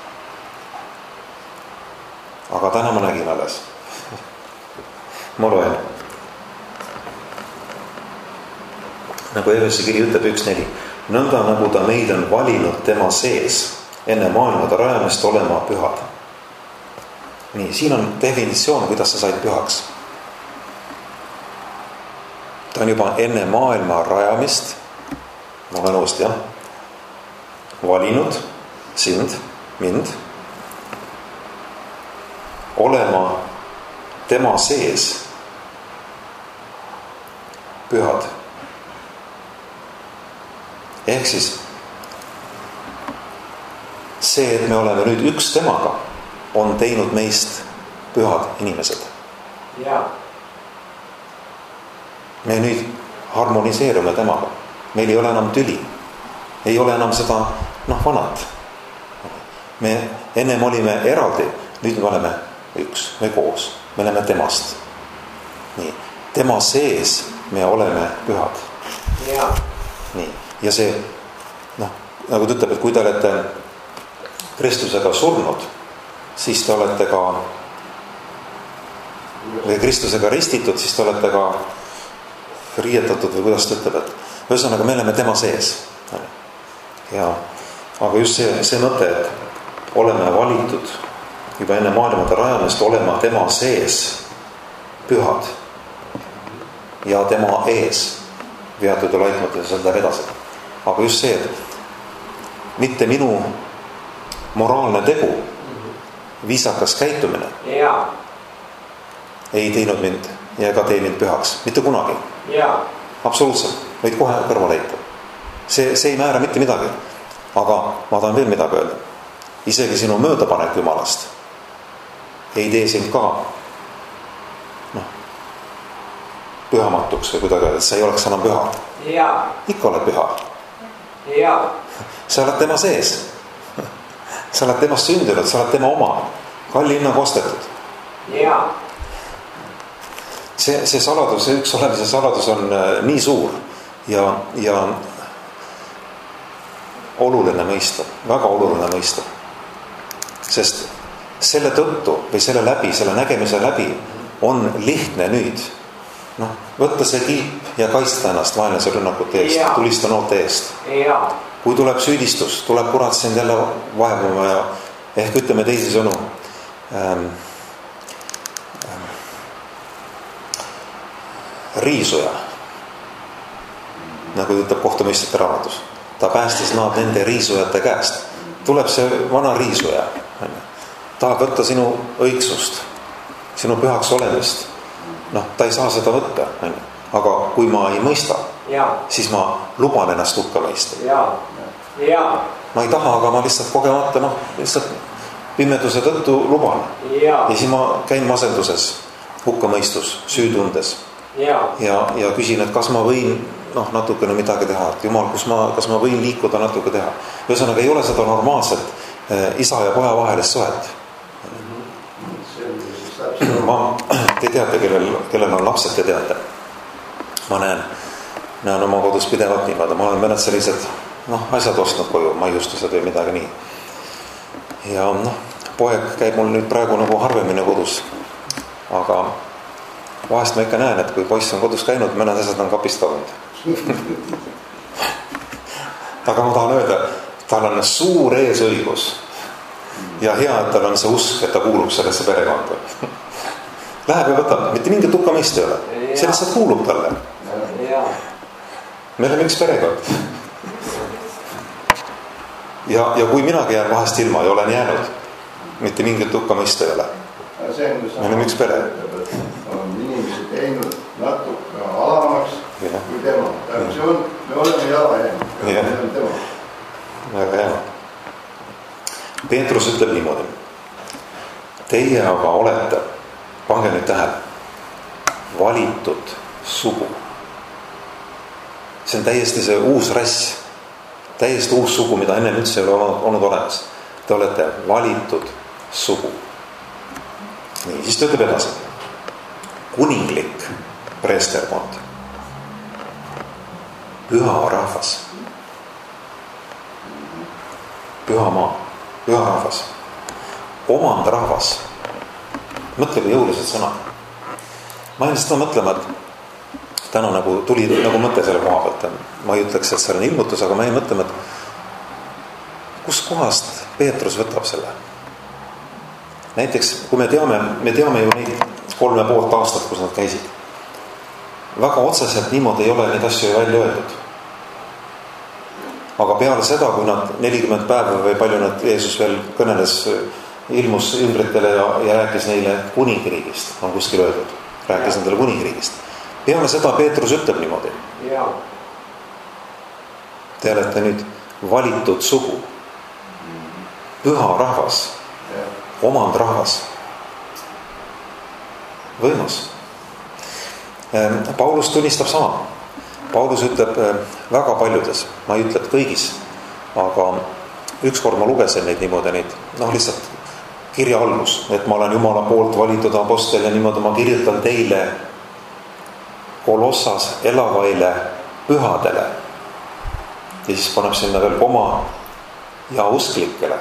A: Aga täna ma nägin alles. Ma loen. Nagu Efese kiri ütleb 1.4. Nõnda nagu ta meid on valinud tema sees enne maailmade rajamist olema pühad. Nii, siin on definitsioon, kuidas sa said pühaks. Ta on juba enne maailma rajamist, ma olen uuesti, valinud sind, mind, olema tema sees pühad. Ehk siis see, et me oleme nüüd üks temaga, on teinud meist pühad inimesed.
B: Ja.
A: Me nüüd harmoniseerume temaga. Meil ei ole enam tüli. Ei ole enam seda vanat. Me ennem olime eraldi, nüüd me oleme üks või koos. Me oleme temast. Nii. Tema sees me oleme pühad.
B: Ja.
A: Nii. Ja see, nagu ta ütleb, et kui te olete Kristusega surnud, siis te olete ka, või Kristusega ristitud, siis te olete ka riietatud või kuidas ta ütleb, et ühesõnaga me oleme tema sees. Ja, aga just see mõte, et oleme valitud juba enne maailmade rajamist olema tema sees pühad ja tema ees veatud ja laitmatud ja seal läheb edasi. Aga just see, et mitte minu moraalne tegu, viisakas käitumine ei teinud mind ja ega tee mind pühaks. Mitte kunagi. Absoluutselt. Võid kohe kõrvale heita. See ei määra mitte midagi. Aga ma tahan veel midagi öelda. Isegi sinu möödapanek Jumalast ei tee sind ka pühamatuks või kuidagi, et sa ei oleks enam püha. Ikka oled püha. Sa oled tema sees. Sa oled temast sündinud, sa oled tema oma. Kalli hinnaga ostetud. See saladus, see üks olemise saladus on nii suur ja oluline mõista, väga oluline mõista. Sest selle tõttu või selle läbi, selle nägemise läbi on lihtne nüüd võtta see kilp ja kaitsta ennast vaenlase rünnakute eest, tulista noote eest. Kui tuleb süüdistus, tuleb kurat sind jälle vaevama ja ehk ütleme teisisõnu riisuja, nagu ütleb kohtumõistjate raamatus. Ta päästis nad nende riisujate käest. Tuleb see vana riisuja, tahab võtta sinu õigsust, sinu pühaks olemist. Ta ei saa seda võtta, aga kui ma ei mõista, siis ma luban ennast hukka mõista. Ma ei taha, aga ma lihtsalt kogemata, lihtsalt pimeduse tõttu luban. Ja siis ma käin masenduses, hukkamõistus, süütundes. Ja küsin, et kas ma võin natukene midagi teha, et Jumal, kas ma võin liikuda natuke teha. Ühesõnaga ei ole seda normaalset isa ja poja vahelist suhet. Te teate, kellel on lapsed, te teate. Ma näen oma kodus pidevalt niimoodi. Ma olen mõned sellised asjad ostnud koju, maiustused või midagi nii. Ja poeg käib mul nüüd praegu nagu harvemini kodus. Aga vahest ma ikka näen, et kui poiss on kodus käinud, mõned asjad on kapist kadunud. Aga ma tahan öelda, tal on suur eesõigus. Ja hea, et tal on see usk, et ta kuulub sellesse perekonda. Läheb ja võtab, mitte mingit hukkamõist ei ole. See lihtsalt kuulub talle. Me oleme üks perekond. Ja kui minagi jään vahest ilma ja olen jäänud, mitte mingit hukkamõist ei ole. Me oleme üks pere.
C: On inimesed teinud natuke alamaks kui tema. Me oleme jala jäänud.
A: väga hea. Peetrus ütleb niimoodi. Teie aga olete, pange nüüd tähele, valitud sugu. See on täiesti see uus rass, täiesti uus sugu, mida enne üldse ei ole olnud olemas. Te olete valitud sugu. Nii, siis ta ütleb edasi. Kuninglik preesterkond. Püha rahvas. Püha maa. Püha rahvas. Omand rahvas. Mõtle, kui jõulised sõnad. Ma ennast seda mõtlema, et täna nagu tuli nagu mõte selle koha pealt. Ma ei ütleks, et see on ilmutus, aga ma ei mõtlema, et kus kohast Peetrus võtab selle. Näiteks, kui me teame ju neid 3,5 aastat, kus nad käisid. Väga otseselt niimoodi ei ole neid asju välja öeldud. Aga peale seda, kui nad 40 päeva või palju nad Jeesus veel kõneles, ilmus ümbritele ja rääkis neile kuningriigist, on kuskil öeldud. Rääkis nendele kuningriigist. Peale seda Peetrus ütleb niimoodi. Te olete nüüd valitud sugu. Püha rahvas. Omand rahvas. Võimas. Paulus tunnistab sama. Paulus ütleb väga paljudes, ma ei ütle, et kõigis, aga ükskord ma lugesin neid niimoodi, lihtsalt kirja algus, et ma olen Jumala poolt valitud apostel ja niimoodi ma kirjutan teile Kolossas elavaile pühadele. Ja siis paneb sinna veel koma ja usklikele.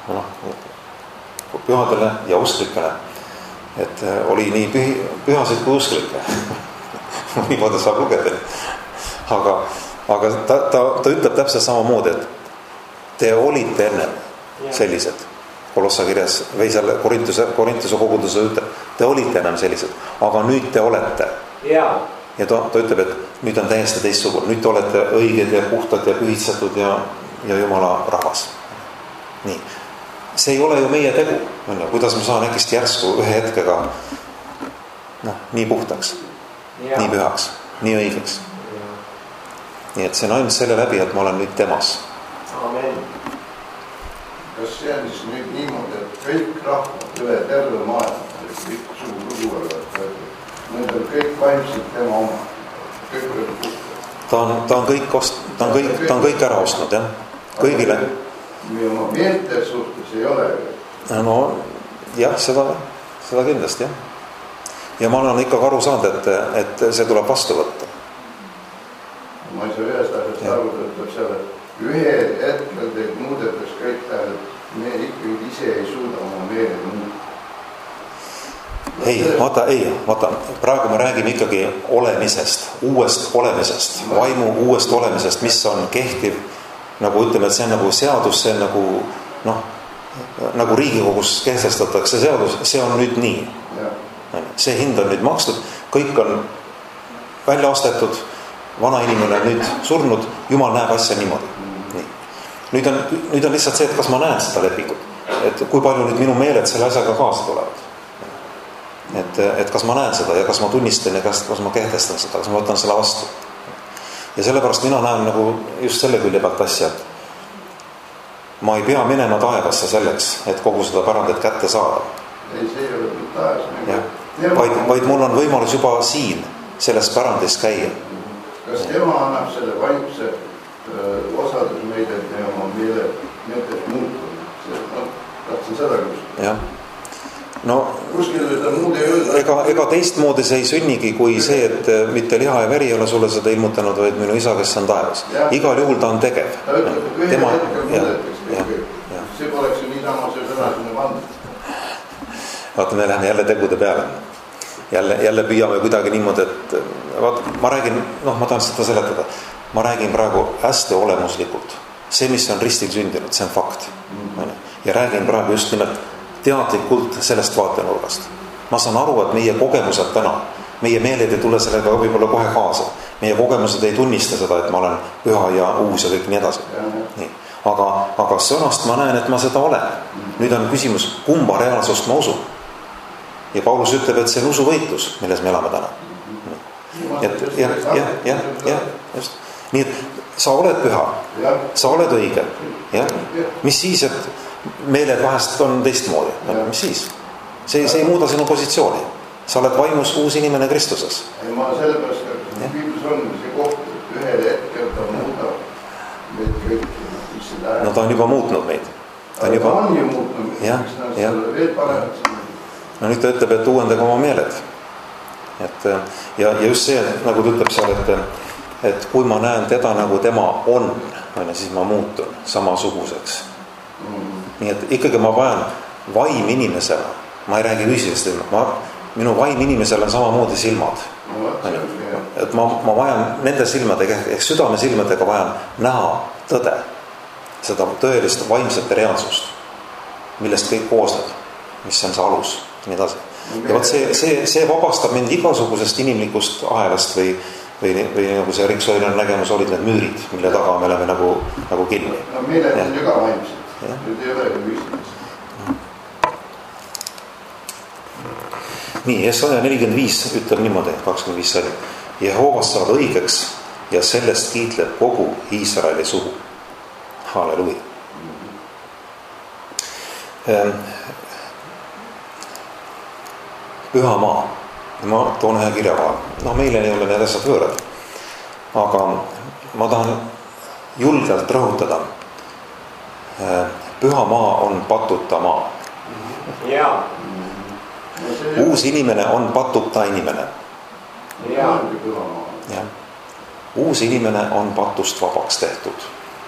A: Pühadele ja usklikele. Et oli nii pühasid kui usklikke. Niimoodi saab lugeda. Aga ta ütleb täpselt samamoodi, et te olite enne sellised. Kolossa kirjas või seal Korintuse koguduse ütleb, te olite enam sellised, aga nüüd te olete. Ja ta ütleb, et nüüd on täiesti teistsugune. Nüüd te olete õiged ja puhtad ja pühitsetud ja Jumala rahvas. Nii. See ei ole ju meie tegu. Kuidas ma saan äkist järsku ühe hetkega nii puhtaks, nii pühaks, nii õigeks. Nii et see on ainult selle läbi, et ma olen nüüd temas.
C: Amen. Kas see on siis nüüd niimoodi, et kõik rahvad üle terve maailma, kõik suur lugu, need on kõik vaimselt tema oma. Kõik on puhtad. Ta on kõik ära ostnud, jah. Kõigile. Meie oma meelte suhtes ei ole.
A: No jah, seda kindlasti, jah. Ja ma olen ikkagi aru saanud, et see tuleb vastu võtta.
C: Ma ei saa ühest asjast aru, et selle ühe hetkel teid muudetakse kõik tähendab, me ikkagi ise ei suuda oma meele muuta. Vaata, praegu me räägime ikkagi olemisest, uuest olemisest, vaimu uuest olemisest, mis on kehtiv, nagu ütleme, et see on nagu seadus, see on nagu Riigikogus kehtestatakse seadus, see on nüüd nii. See hind on nüüd makstud, kõik on välja ostetud, vana inimene on nüüd surnud, Jumal näeb asja niimoodi. Nii. Nüüd on lihtsalt see, et kas ma näen seda lepingut, et kui palju nüüd minu meeled selle asjaga kaasa tulevad. Et kas ma näen seda ja kas ma tunnistan ja kas ma kehtestan seda, kas ma võtan selle vastu. Ja sellepärast mina näen nagu just selle külje pealt asja, et ma ei pea minema taevasse selleks, et kogu seda pärandit kätte saada. Ei, see ei ole taevas.
A: Vaid mul on võimalus juba siin selles pärandis käia.
C: Kas tema annab selle vaimse osadus meile, et me oma meeled muutunud? Tahtsin seda kuskil.
A: Jah. No, ega teistmoodi see ei sünnigi kui see, et mitte liha ja veri ei ole sulle seda ilmutanud, vaid minu isa, kes on taevas. Igal juhul ta on tegev.
C: Ta ütleb, et ühe hetkel muudetakse. See poleks ju niisama see sõnasune vand.
A: Vaata, me läheme jälle tegude peale. Jälle püüame kuidagi niimoodi, et vaata, ma tahan seda seletada. Ma räägin praegu hästi olemuslikult. See, mis on ristil sündinud, see on fakt. Ja räägin praegu just nimelt teadlikult sellest vaatenurgast. Ma saan aru, et meie kogemused täna, meie meeled ei tule sellega võib-olla kohe kaasa. Meie kogemused ei tunnista seda, et ma olen püha ja uus ja kõik nii edasi. Nii. Aga sõnast ma näen, et ma seda olen. Nüüd on küsimus, kumba reaalsust ma usun. Ja Paulus ütleb, et see on usuvõitlus, milles me elame täna. Just. Nii et sa oled püha, sa oled õige, jah. Mis siis, et meeled vahest on teistmoodi, mis siis? See ei muuda sinu positsiooni. Sa oled vaimus uus inimene Kristuses.
B: Ma sellepärast, et Piiblis on see koht, et ühel hetkel ta muudab meid kõik.
A: No ta on juba muutnud meid. Ta on
B: ju muutnud meid,
A: ja.
B: Veel paremaks.
A: No nüüd ta ütleb, et uuendage oma meeled. Ja just see, nagu ta ütleb seal, et kui ma näen teda nagu tema on, siis ma muutun samasuguseks. Nii et ikkagi ma vajan vaim inimesele. Ma ei räägi füüsilisest, minu vaim inimesel on samamoodi silmad. Et ma vajan nende silmadega, ehk südame silmadega vajan näha tõde, seda tõelist vaimset reaalsust, millest kõik koosneb, mis on see alus, nii edasi. Ja võt see vabastab mind igasugusest inimlikust ahelast või nagu see Riksoiline nägemus olid need müürid, mille taga me oleme nagu kinni.
B: No meeled on ju ka vaimsed, nüüd ei ole füüsilist.
A: Nii, Jesaja 45 ütleb niimoodi, 25 sari. Jehovas saab õigeks ja sellest kiitleb kogu Iisraeli suhu. Halleluja. Püha maa. Ma toon ühe kirja vahel. No meile ei ole need asjad võõrad. Aga ma tahan julgelt rõhutada. Püha maa on patuta maa.
D: Jaa.
A: Uus inimene on patuta inimene.
D: Jaa.
A: Uus inimene on patust vabaks tehtud.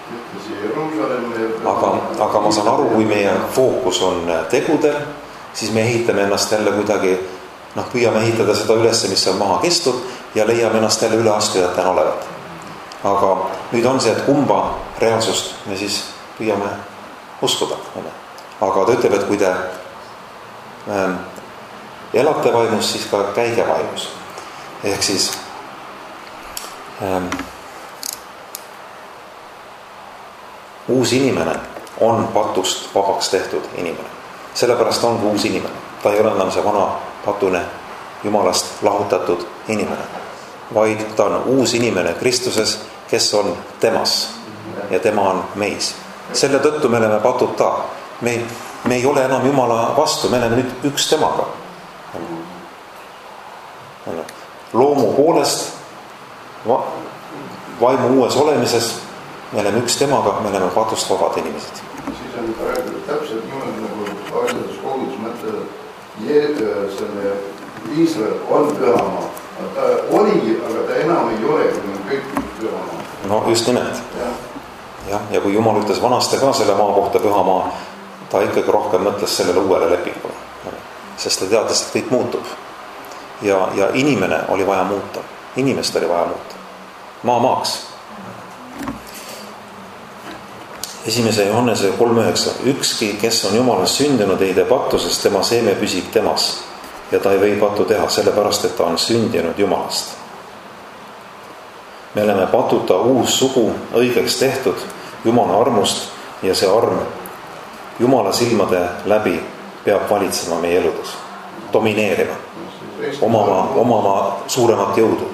A: Aga ma saan aru, kui meie fookus on tegudel, siis me ehitame ennast jälle kuidagi, püüame ehitada seda ülesse, mis on maha kestud ja leiame ennast jälle üleastujatena olevat. Aga nüüd on see, et kumba reaalsust me siis püüame uskuda. Aga ta ütleb, et kui te elate vaimus, siis ka käige vaimus. Ehk siis uus inimene on patust vabaks tehtud inimene. Sellepärast ongi uus inimene. Ta ei ole enam see vana patune Jumalast lahutatud inimene, vaid ta on uus inimene Kristuses, kes on temas ja tema on meis. Selle tõttu me oleme patuta. Me ei ole enam Jumala vastu, me oleme nüüd üks temaga. Loomu poolest, vaimu uues olemises, me oleme üks temaga, me oleme patust vabad inimesed.
B: Siis on praegu täpselt niimoodi, nagu paljudes kogudes mõtlevad, selle Iisrael on pühamaa. Ta oli, aga ta enam ei ole, kui on kõik pühamaa.
A: No just nimelt. Ja kui Jumal ütles vanasti ka selle maa kohta pühamaa, ta ikkagi rohkem mõtles sellele uuele lepingule. Sest ta teadis, et kõik muutub. Ja inimene oli vaja muuta. Inimest oli vaja muuta. Maa maaks. 1. Johannese 3.9. Ükski, kes on Jumalast sündinud, ei tee pattu, sest tema seeme püsib temas. Ja ta ei või pattu teha, sellepärast, et ta on sündinud Jumalast. Me oleme patuta uus sugu õigeks tehtud Jumala armust ja see arm Jumala silmade läbi peab valitsema meie eludes, domineerima, omama suuremat jõudu.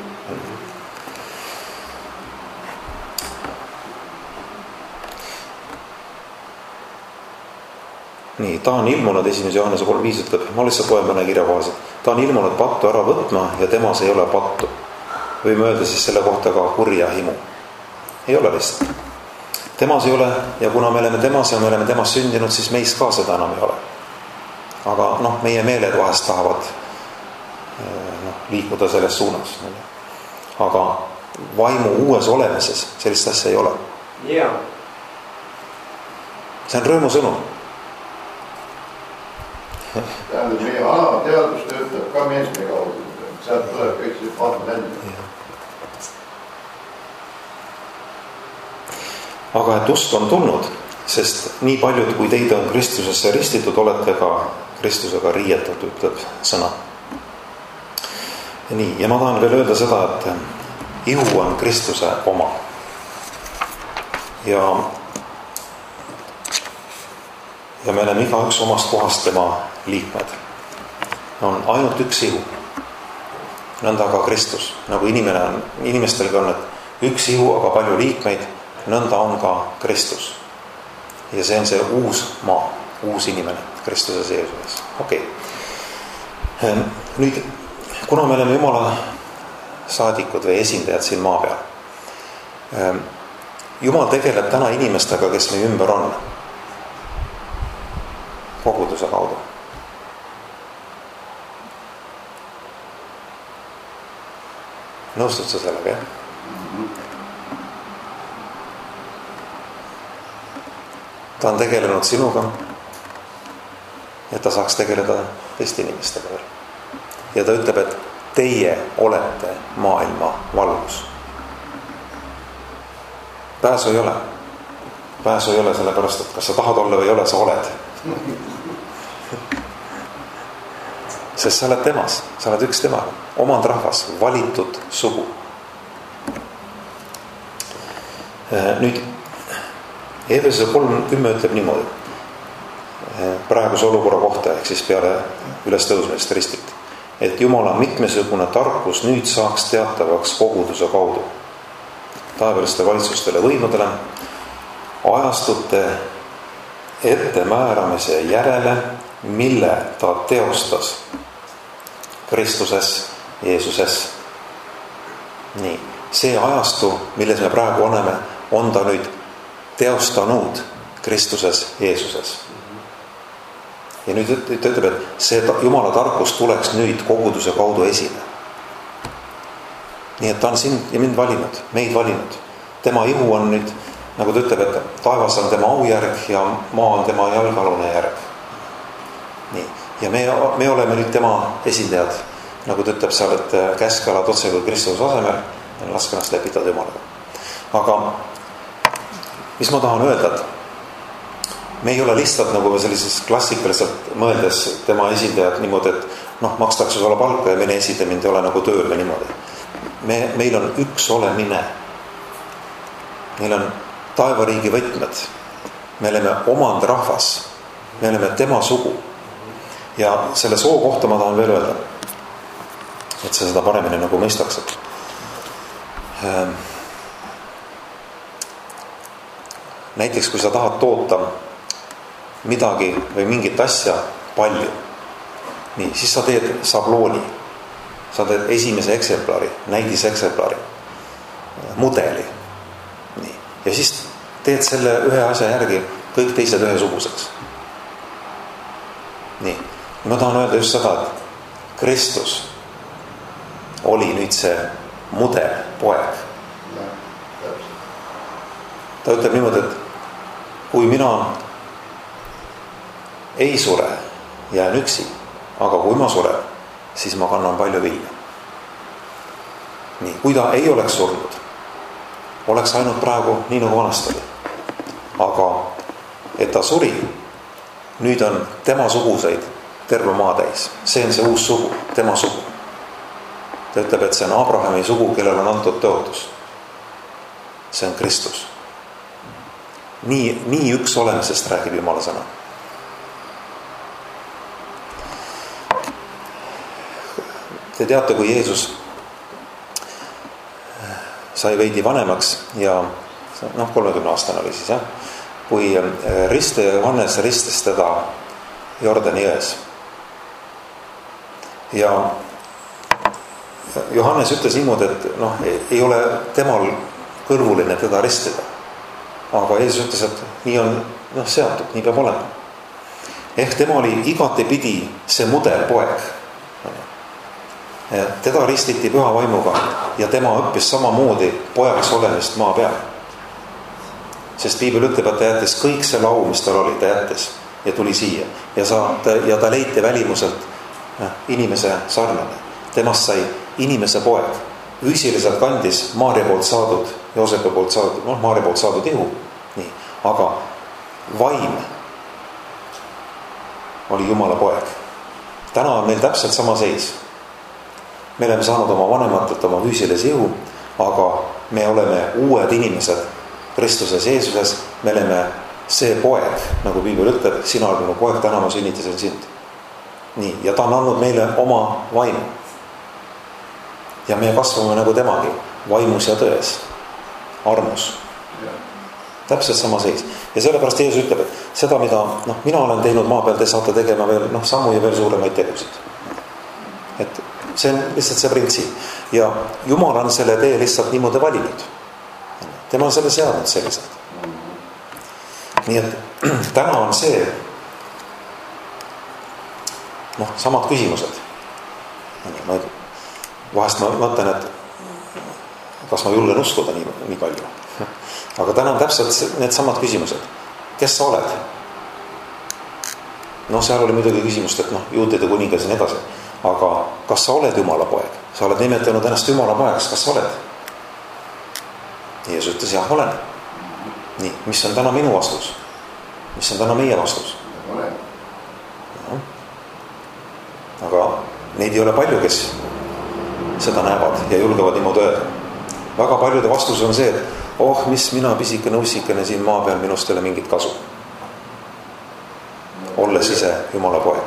A: Nii, ta on ilmunud, 1. Johannese 3.5 ütleb, ma lihtsalt loen mõne kirja kohaselt. Ta on ilmunud pattu ära võtma ja temas ei ole pattu. Võime öelda siis selle kohta ka kurja himu. Ei ole lihtsalt. Temas ei ole ja kuna me oleme temas ja me oleme temas sündinud, siis meis ka seda enam ei ole. Aga meie meeled vahest tahavad liikuda selles suunas. Aga vaimu uues olemises sellist asja ei ole.
D: Yeah.
A: See on rõõmusõnum.
B: Tähendab, meie alateadus töötab ka meeste kaudu. Sealt tuleb kõik see paad välja.
A: Aga et usk on tulnud, sest nii paljud, kui teid on Kristusesse ristitud, olete ka Kristusega riietatud, ütleb sõna. Nii, ja ma tahan veel öelda seda, et ihu on Kristuse oma. Ja me oleme igaüks omast kohast tema liikmed. On ainult üks ihu. Nõnda ka Kristus. Nagu inimestelgi on, et
C: üks ihu, aga palju liikmeid, nõnda on ka Kristus. Ja see on see uus maa, uus inimene Kristuses Jeesuses. Okei. Nüüd, kuna me oleme Jumala saadikud või esindajad siin maa peal, Jumal tegeleb täna inimestega, kes meie ümber on, koguduse kaudu. Nõustud sa sellega, jah? Ta on tegelenud sinuga, et ta saaks tegeleda teiste inimestega veel. Ja ta ütleb, et teie olete maailma valgus. Pääsu ei ole. Pääsu ei ole sellepärast, et kas sa tahad olla või ei ole, sa oled. Sest sa oled temas, sa oled üks temaga, omand rahvas, valitud sugu. Nüüd, Efesuse 3:10 ütleb niimoodi, praeguse olukorra kohta, ehk siis peale ülestõusmist ristilt, et Jumala mitmesugune tarkus nüüd saaks teatavaks koguduse kaudu taevaliste valitsustele võimudele, ajastute ettemääramise järele, mille ta teostas Kristuses, Jeesuses. Nii, see ajastu, milles me praegu oleme, on ta nüüd teostanud Kristuses, Jeesuses. Ja nüüd ütleb, et see Jumala tarkus tuleks nüüd koguduse kaudu esile. Nii et ta on sind ja mind valinud, meid valinud. Tema ihu on nüüd, nagu ta ütleb, et taevas on tema aujärg ja maa on tema jalgealune järg. Nii. Ja me oleme nüüd tema esindajad, nagu ta ütleb seal, et käske alad otse kui Kristuse asemel ja laske ennast lepitada Jumalaga. Aga mis ma tahan öelda, et me ei ole lihtsalt nagu sellises klassikaliselt mõeldes tema esindajad niimoodi, et makstakse sulle palka ja mine esinde mind ei ole nagu tööl või niimoodi. Meil on üks olemine. Meil on taevariigi võtmed. Me oleme omand rahvas. Me oleme tema sugu. Ja selle soo kohta ma tahan veel öelda, et sa seda paremini nagu mõistaksid. Näiteks kui sa tahad toota midagi või mingit asja palju, nii, siis sa teed sablooni. Sa teed esimese eksemplari, näidiseksemplari, mudeli. Nii. Ja siis teed selle ühe asja järgi kõik teised ühesuguseks. Nii. Ma tahan öelda just seda, et Kristus oli nüüd see mudel, poeg. Ta ütleb niimoodi, et kui mina ei sure, jään üksi, aga kui ma suren, siis ma kannan palju vilja. Nii, kui ta ei oleks surnud, oleks ainult praegu nii nagu vanasti oli. Aga et ta suri, nüüd on tema suguseid terve maa täis. See on see uus sugu, tema sugu. Ta ütleb, et see on Abrahami sugu, kellel on antud tõotus. See on Kristus. Nii üks olemisest räägib Jumala sõna. Te teate, kui Jeesus sai veidi vanemaks ja 30-aastane oli siis, kui ristaja Johannes ristis teda Jordani jões. Ja Johannes ütles niimoodi, et ei ole temal kõrvuline teda ristida. Aga Jeesus ütles, et nii on seatud, nii peab olema. Ehk tema oli igatepidi see mudel, poeg. Teda ristiti püha vaimuga ja tema õppis samamoodi pojaks olemist maa peal. Sest Piibel ütleb, et ta jättis kõik selle au, mis tal oli, ta jättis ja tuli siia. Ja ta leiti välimuselt inimese sarnane. Temast sai inimese poeg. Füüsiliselt kandis Maarja poolt saadud, Joosepi poolt saadud, Maarja poolt saadud ihu. Nii. Aga vaim oli Jumala poeg. Täna on meil täpselt sama seis. Me oleme saanud oma vanematelt oma füüsilise ihu, aga me oleme uued inimesed Kristuses Jeesuses. Me oleme see poeg, nagu Piibel ütleb, sina oled minu poeg, täna ma sünnitasin sind. Nii, ja ta on andnud meile oma vaimu. Ja me kasvame nagu temagi, vaimus ja tões. armus. Täpselt sama seis. Ja sellepärast Jeesus ütleb, et seda, mida mina olen teinud maa peal, te saate tegema veel sammu ja veel suuremaid tegusid. Et see on lihtsalt see printsiip. Ja Jumal on selle tee lihtsalt niimoodi valinud. Tema on selle seadnud selliselt. Nii et täna on see samad küsimused. Vahest ma mõtlen, et kas ma julgen uskuda nii palju. Aga täna on täpselt need samad küsimused. Kes sa oled? Seal oli muidugi küsimust, et juutide kuningas ja nii edasi. Aga kas sa oled Jumala poeg? Sa oled nimetanud ennast Jumala poeks, kas sa oled? Jeesus ütles, jah, olen. Nii, mis on täna minu vastus? Mis on täna meie vastus? Aga neid ei ole palju, kes seda näevad ja julgevad niimoodi öelda. Väga paljude vastus on see, et mis mina pisikene ussikene siin maa peal, minust ei ole mingit kasu. Olles ise Jumala poeg.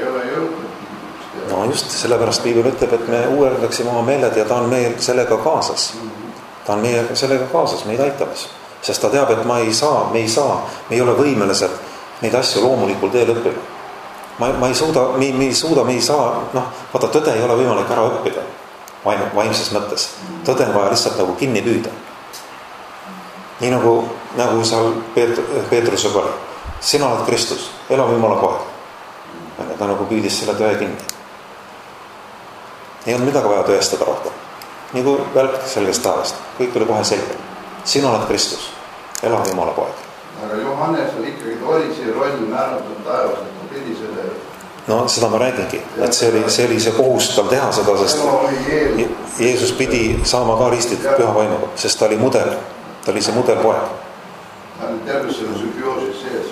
C: Just, sellepärast Piibel ütleb, et me uuendaksime oma meeled ja ta on meil sellega kaasas. Ta on meie sellega kaasas, meid aitamas. Sest ta teab, et me ei ole võimelised neid asju loomulikul teel õppima. Me ei saa, vaata, tõde ei ole võimalik ära õppida vaimses mõttes. Tõde on vaja lihtsalt nagu kinni püüda. Nii nagu seal Peetrusega oli. Sina oled Kristus, elav Jumala poeg. Ta nagu püüdis selle tõe kinni. Ei olnud midagi vaja tõestada rohkem. Nii kui välk selgest taevast. Kõik oli kohe selge. Sina oled Kristus, elav Jumala poeg.
B: Aga Johannesel ikkagi oli see roll määratud taevas, et ta pidi selle...
C: Seda ma räägingi, et see oli see kohus tal teha seda, sest Jeesus pidi saama ka ristitud püha vaimuga, sest ta oli mudel. Ta oli see mudelpoeg.
B: Ta oli terve selle sümbioosis sees.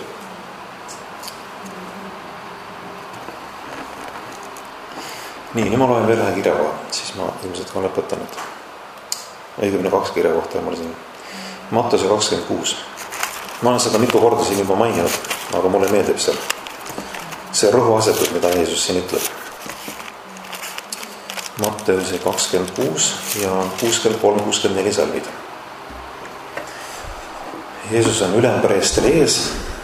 C: Nii, nüüd ma loen veel ühe kirja kohe, siis ma ilmselt ka lõpetan. Õigemini 2 kirja kohta mul siin. Mattuse 26. Ma olen seda mitu korda siin juba maininud, aga mulle meeldib see rõhuasetus, mida Jeesus siin ütleb. Mattuse 26 ja 63-64 salmid. Jeesus on ülempreestri ees,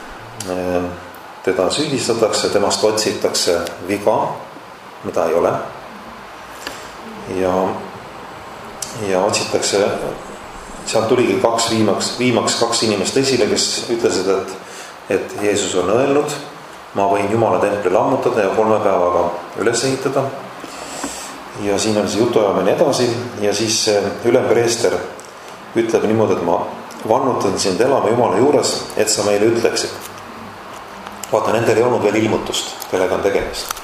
C: teda süüdistatakse, temast otsitakse viga, mida ei ole. Ja otsitakse, seal tuligi viimaks 2 inimest esile, kes ütlesid, et Jeesus on öelnud, ma võin Jumala templi lammutada ja 3 päevaga üles ehitada. Ja siin on see jutuajamine edasi ja siis ülempreester ütleb niimoodi, et ma vannutan sind elama Jumala juures, et sa meile ütleksid. Vaata, nendel ei olnud veel ilmutust, kellega on tegemist.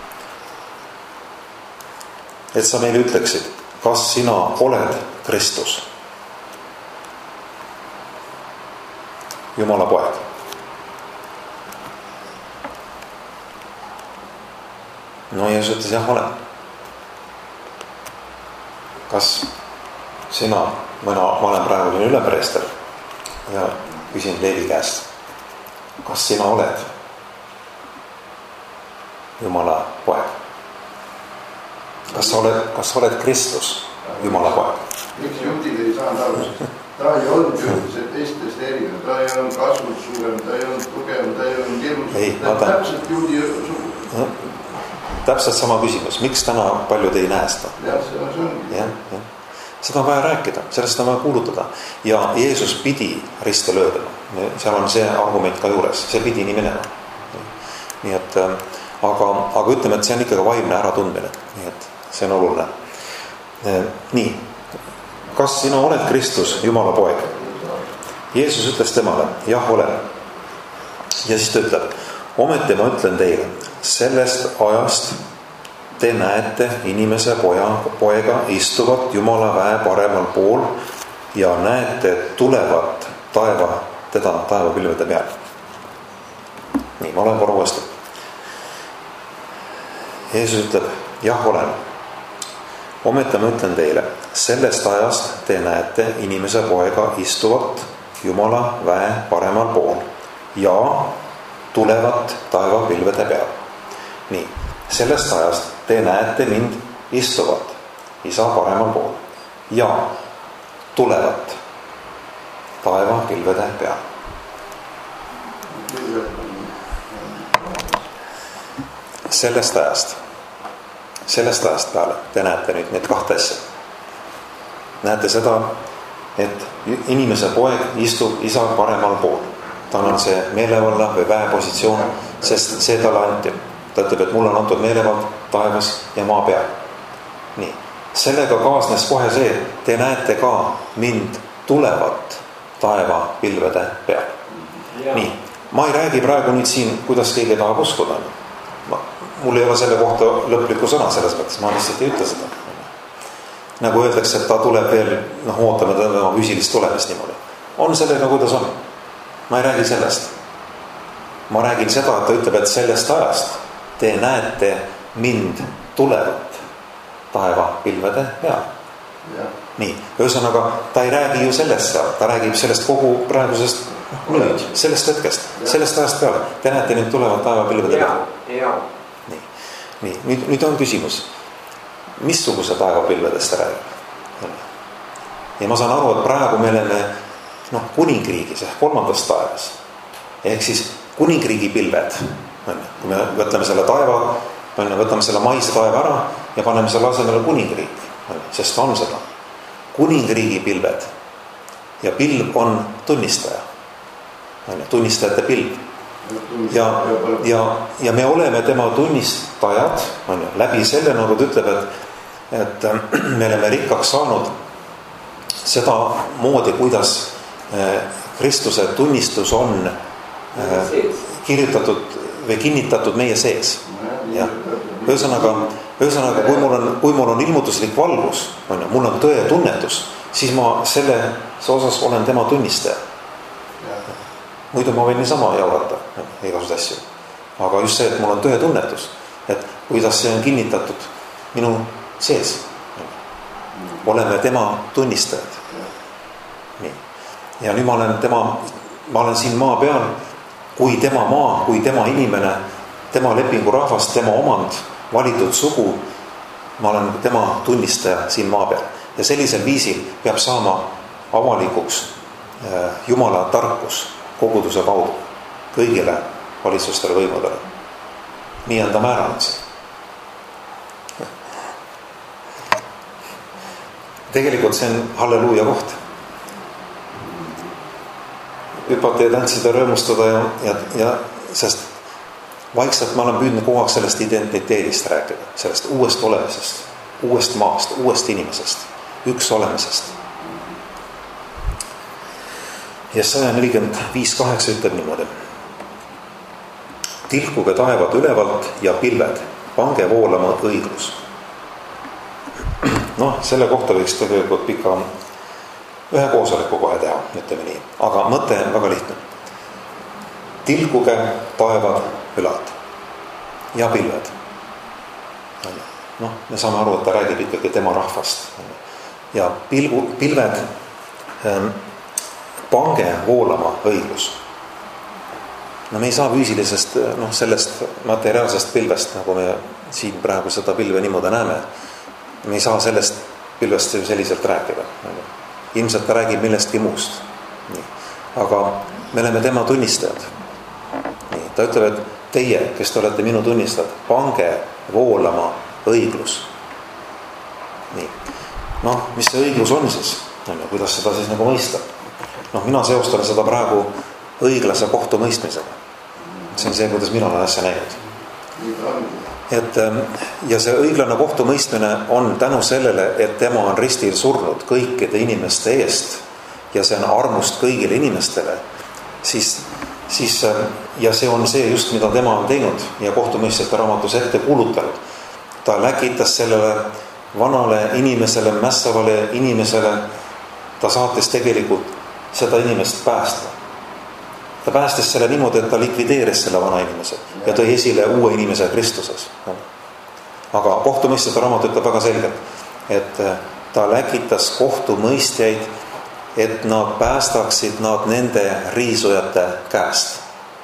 C: Et sa meile ütleksid, kas sina oled Kristus, Jumala poeg. Jeesus ütles, jah, olen. Kas sina, ma olen praegu ülempreester ja küsin Leevi käest, kas sina oled Jumala poeg? Kas sa oled Kristus, Jumala poeg?
B: Miks juudid ei saanud aru? Ta ei olnud see teistest erinev, ta ei olnud kasvult suurem, ta ei olnud tugev, ta ei olnud hirmus. Täpselt juudi sugu.
C: Täpselt sama küsimus, miks täna paljud ei näe seda?
B: Jah, see ongi.
C: Seda on vaja rääkida, sellest on vaja kuulutada. Ja Jeesus pidi riste löödama. Seal on see argument ka juures, see pidi nii minema. Nii et, aga ütleme, et see on ikkagi vaimne äratundmine. Nii et see on oluline. Nii, kas sina oled Kristus, Jumala poeg? Jeesus ütles temale, jah, olen. Ja siis ta ütleb, ometi ma ütlen teile, sellest ajast te näete inimese poega istuvat Jumala väe paremal pool ja näete tulevat taeva pilvede peal. Nii, ma olen korra uuesti. Jeesus ütleb, jah, olen. Ometi ma ütlen teile, sellest ajast te näete inimese poega istuvat Jumala väe paremal pool ja tulevat taeva pilvede peal. Nii, sellest ajast te näete mind istuvat isa paremal pool ja tulevat
A: taeva pilvede peal. Sellest ajast peale te näete nüüd need kahte asja. Näete seda, et inimese poeg istub isa paremal pool. Tal on see meelevalla või väepositsioon, sest see talle anti. Ta ütleb, et mulle on antud meelevald taevas ja maa peal. Nii. Sellega kaasnes kohe see, te näete ka mind tulevat taeva pilvede peal. Nii. Ma ei räägi praegu nüüd siin, kuidas keegi tahab uskuda. Mul ei ole selle kohta lõplikku sõna selles mõttes, ma lihtsalt ei ütle seda. Nagu öeldakse, et ta tuleb veel, ootame tema füüsilist tulemist niimoodi. On sellega, kuidas on. Ma ei räägi sellest. Ma räägin seda, et ta ütleb, et sellest ajast te näete mind tulevat taeva pilvede peal. Nii, ühesõnaga, ta ei räägi ju sellest seal, ta räägib sellest kogu praegusest nüüd, sellest hetkest, sellest ajast peale. Te näete mind tulevat taeva pilvede peal. Nii, nüüd on küsimus. Missuguse taevapilvedest ta räägib? Ja ma saan aru, et praegu me oleme kuningriigis ehk kolmandas taevas. Ehk siis kuningriigi pilved. Kui me võtame selle taeva, võtame selle maise taeva ära ja paneme selle asemele kuningriik. Sest ta on seda. Kuningriigi pilved. Ja pilv on tunnistaja. Tunnistajate pilv. Ja me oleme tema tunnistajad läbi selle, nagu ta ütleb, et me oleme rikkaks saanud seda moodi, kuidas Kristuse tunnistus on kirjutatud või kinnitatud meie sees. Ühesõnaga, kui mul on ilmutuslik valgus, mul on tõe tunnetus, siis ma selles osas olen tema tunnistaja. Muidu ma võin niisama jaurata igasugused asju. Aga just see, et mul on tõe tunnetus, et kuidas see on kinnitatud minu sees. Oleme tema tunnistajad. Nii. Ja nüüd ma olen siin maa peal, kui tema maa, kui tema inimene, tema lepingu rahvas, tema omand, valitud sugu, ma olen tema tunnistaja siin maa peal. Ja sellisel viisil peab saama avalikuks Jumala tarkus koguduse kaudu kõigile valitsustele võimudele. Nii on ta määranud see. Tegelikult see on halleluuja koht. Hüpata ja tantsida, rõõmustada ja sest vaikselt ma olen püüdnud kogu aeg sellest identiteedist rääkida, sellest uuest olemisest, uuest maast, uuest inimesest, üks olemisest. Ja 145:8 ütleb niimoodi. Tilkuge taevad ülevalt ja pilved, pange voolama õiglus. Selle kohta võiks tegelikult pika ühe koosoleku kohe teha, ütleme nii. Aga mõte on väga lihtne. Tilkuge taevad ülalt ja pilved. Me saame aru, et ta räägib ikkagi tema rahvast. Ja pilved pange voolama õiglus. Me ei saa füüsilisest, sellest materiaalsest pilvest, nagu me siin praegu seda pilve niimoodi näeme. Me ei saa sellest pilvest selliselt rääkida. Ilmselt ta räägib millestki muust. Nii. Aga me oleme tema tunnistajad. Nii. Ta ütleb, et teie, kes te olete minu tunnistajad, pange voolama õiglus. Nii. Mis see õiglus on siis? Kuidas seda siis nagu mõista? Mina seostan seda praegu õiglase kohtumõistmisega. See on see, kuidas mina olen asja näinud. Ja see õiglane kohtumõistmine on tänu sellele, et tema on ristil surnud kõikide inimeste eest ja see on armust kõigile inimestele, siis ja see on see just, mida tema on teinud ja kohtumõistjate raamatus ette kuulutanud. Ta läkitas sellele vanale inimesele, mässavale inimesele, ta saatis tegelikult seda inimest päästa. Ta päästis selle niimoodi, et ta likvideeris selle vana inimese ja tõi esile uue inimese Kristuses. Aga kohtumõistjate raamat ütleb väga selgelt, et ta läkitas kohtumõistjaid, et nad päästaksid nad nende riisujate käest.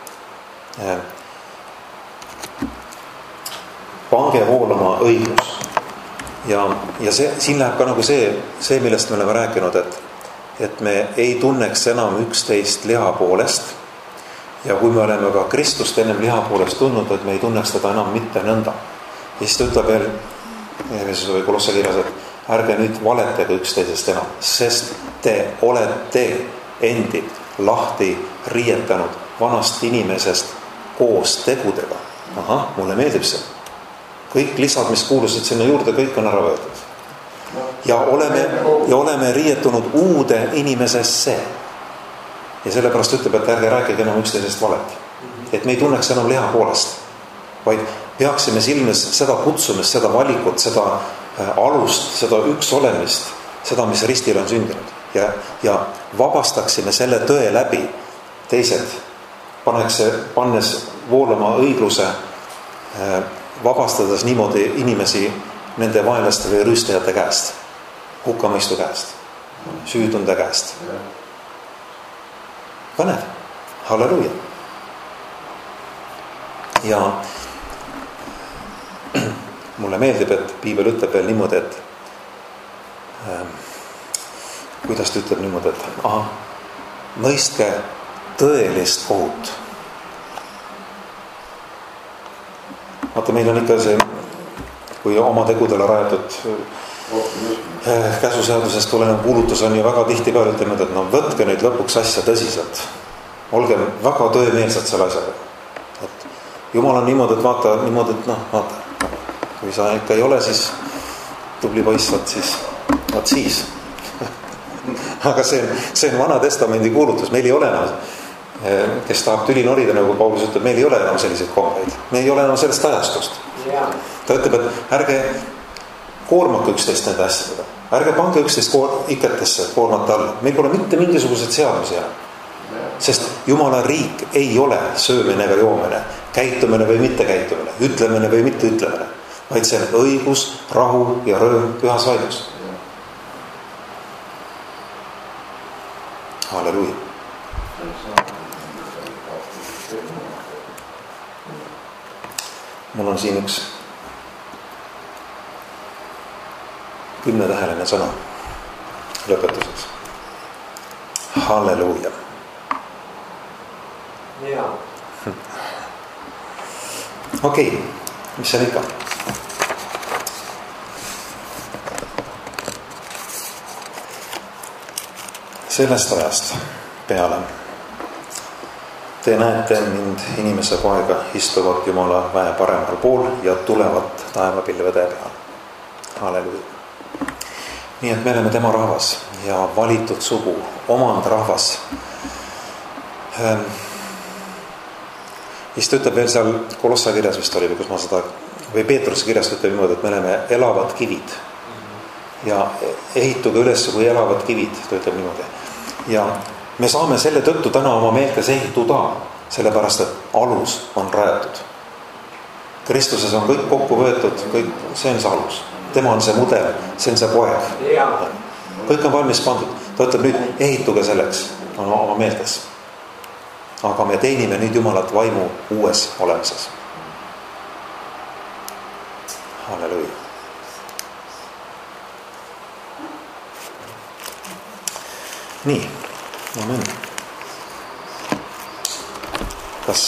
A: Pange voolama õiglus. Ja see, siin läheb ka nagu see, millest me oleme rääkinud,
C: et me ei tunneks enam üksteist liha poolest. Ja kui me oleme ka Kristust ennem liha poolest tundnud, et me ei tunneks teda enam mitte nõnda. Ja siis ta ütleb veel Efesuse või Kolosse kirjas, et ärge nüüd valetage üksteisest enam, sest te olete endid lahti riietanud vanast inimesest koos tegudega. Aha, mulle meeldib see. Kõik lisad, mis kuulusid sinna juurde, kõik on ära võetud. Ja oleme riietunud uude inimesesse. Ja sellepärast ütleb, et ärge rääkige enam üksteisest valet. Et me ei tunneks enam liha poolest, vaid peaksime silmes seda kutsumist, seda valikut, seda alust, seda üks olemist, seda, mis ristil on sündinud. Ja vabastaksime selle tõe läbi teised, pannes voolama õigluse, vabastades niimoodi inimesi nende vaenlaste või rüüstajate käest, hukkamõistu käest, süütunde käest. Paned, halleluuja. Ja mulle meeldib, et piibel ütleb veel niimoodi, et kuidas ta ütleb niimoodi, et mõistke tõelist kohut. Vaata, meil on ikka see, kui oma tegudele rajatud käsuseadusest tulenev kuulutus on ju väga tihti peale ütleme, et no võtke nüüd lõpuks asja tõsiselt. Olge väga tõemeelsed selle asjaga. Et Jumal on niimoodi, et vaata, vaata, kui sa ikka ei ole, siis tubli poiss, vaat siis. Aga see on Vana Testamendi kuulutus, meil ei ole enam, kes tahab tüli norida, nagu Paulus ütleb, meil ei ole enam selliseid kombeid. Me ei ole enam sellest ajastust. Ta ütleb, et ärge koormake üksteist nende asjadega. Ärge pange üksteist iketesse koormata alla. Meil pole mitte mingisuguseid seadusi enam. Sest Jumala riik ei ole söömine ega joomine, käitumine või mitte käitumine, ütlemine või mitte ütlemine, vaid see on õigus, rahu ja rõõm pühas vaimus. Halleluuja. Mul on siin üks 10-täheline sõna lõpetuseks. Halleluuja. Okei, mis see on ikka? Sellest ajast peale te näete mind inimese poega istuvat Jumala väe paremal pool ja tulevat taevapilvede peal. Halleluuja. Nii et me oleme tema rahvas ja valitud sugu, omand rahvas. Siis ta ütleb veel seal Kolossa kirjas vist oli, kus ma seda, või Peetruse kirjast ütleb niimoodi, et me oleme elavad kivid. Ja ehituge üles kui elavad kivid, ta ütleb niimoodi. Ja me saame selle tõttu täna oma meeltes ehituda, sellepärast et alus on rajatud. Kristuses on kõik kokku võetud, see on see alus. Tema on see mudel, see on see poeg. Kõik on valmis pandud. Ta ütleb nüüd, ehituge selleks oma meeltes. Aga me teenime nüüd Jumalat vaimu uues olemises. Halleluuja. Nii, amen. Kas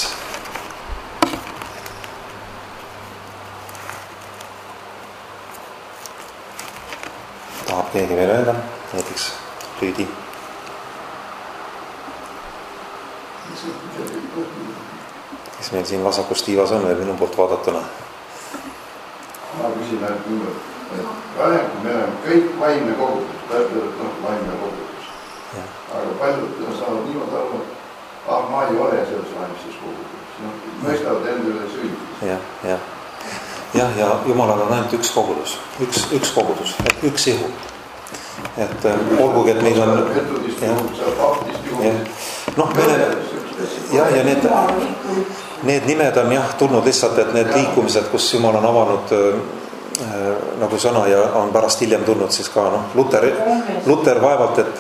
C: tahab keegi veel öelda? Näiteks Lüüdi. Kes meil siin vasakus tiivas on või minu poolt vaadatuna?
B: Ma küsin ainult niimoodi, et praegu me oleme kõik vaimne kogudus, vaimne kogudus. Aga paljud saavad niimoodi aru, et ma ei ole selles vaimses kogudus. Mõistavad enda üle süüdi.
C: Ja Jumalal on ainult üks kogudus, üks kogudus, üks ihu. Et olgugi, et meil on ja need nimed on tulnud lihtsalt, et need liikumised, kus Jumal on avanud nagu sõna ja on pärast hiljem tulnud siis ka Luter vaevalt, et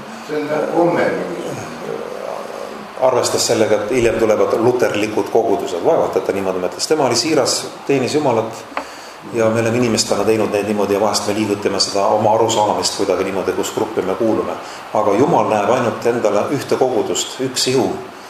C: arvestas sellega, et hiljem tulevad luterlikud kogudused, vaevalt, et ta niimoodi mõtles. Tema oli siiras, teenis Jumalat ja me oleme inimestena teinud neid niimoodi ja vahest me liigutame seda oma arusaamist kuidagi niimoodi, kus gruppi me kuulume. Aga Jumal näeb ainult endale ühte kogudust, üks ihu,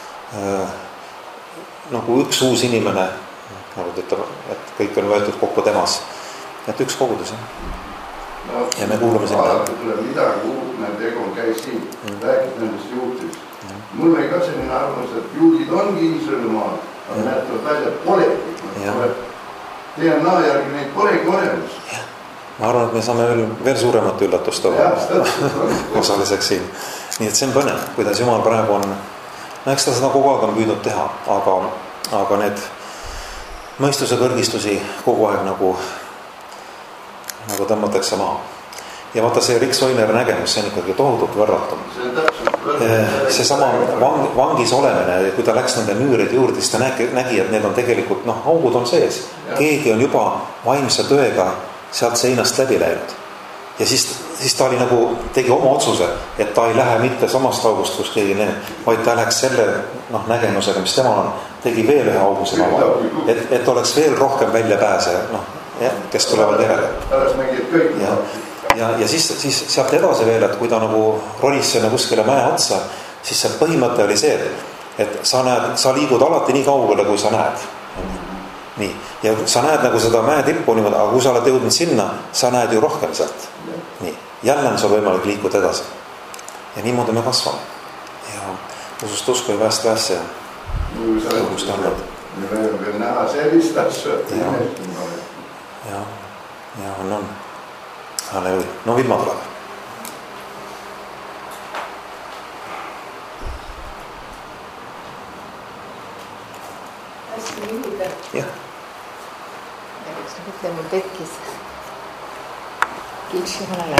C: nagu üks uus inimene, nagu ta ütleb, et kõik on võetud kokku temas. Et üks kogudus,
B: no,
C: ja me kuulume sinna.
B: Alati tuleb midagi uut, näed, Egon käis siin, rääkis nendest juutidest. Mul oli ka selline arvamus, et juudid ongi Iisraeli maal, aga näed, tuleb välja, et polegi. DNA järgi neid polegi olemas.
C: Ma arvan, et me saame veel suuremat üllatust olla osaliseks siin. Nii et see on põnev, kuidas Jumal praegu on, no eks ta seda kogu aeg on püüdnud teha, aga need mõistuse kõrgistusi kogu aeg nagu tõmmatakse maha. Ja vaata see Rick Soineri nägemus, see on ikkagi tohutult võrratum. See sama vangis olemine, kui ta läks nende müüride juurde, siis ta nägi, et need on tegelikult, augud on sees. Keegi on juba vaimse tööga sealt seinast läbi läinud. Ja siis ta oli nagu, tegi oma otsuse, et ta ei lähe mitte samast august, kus keegi need, vaid ta läks selle nägemusega, mis tema on, tegi veel ühe augu selle ava. Et oleks veel rohkem välja pääse, kes tulevad järele. Ja siis sealt edasi veel, et kui ta nagu rolis sinna kuskile mäe otsa, siis see põhimõte oli see, et sa liigud alati nii kaugele, kui sa näed. Nii. Ja sa näed nagu seda mäe tippu niimoodi, aga kui sa oled jõudnud sinna, sa näed ju rohkem sealt. Nii. Jälle on sul võimalik liikuda edasi. Ja niimoodi me kasvame. Ja usust usku ja väest väesse. Kust annad.
B: Me võime veel näha sellist asju.
C: Ja on. Halleluja. No Vilma tuleb.
E: Hästi juurde.
C: Jah.
E: Üks mõtle mul tekkis. Kiiks Jumalale.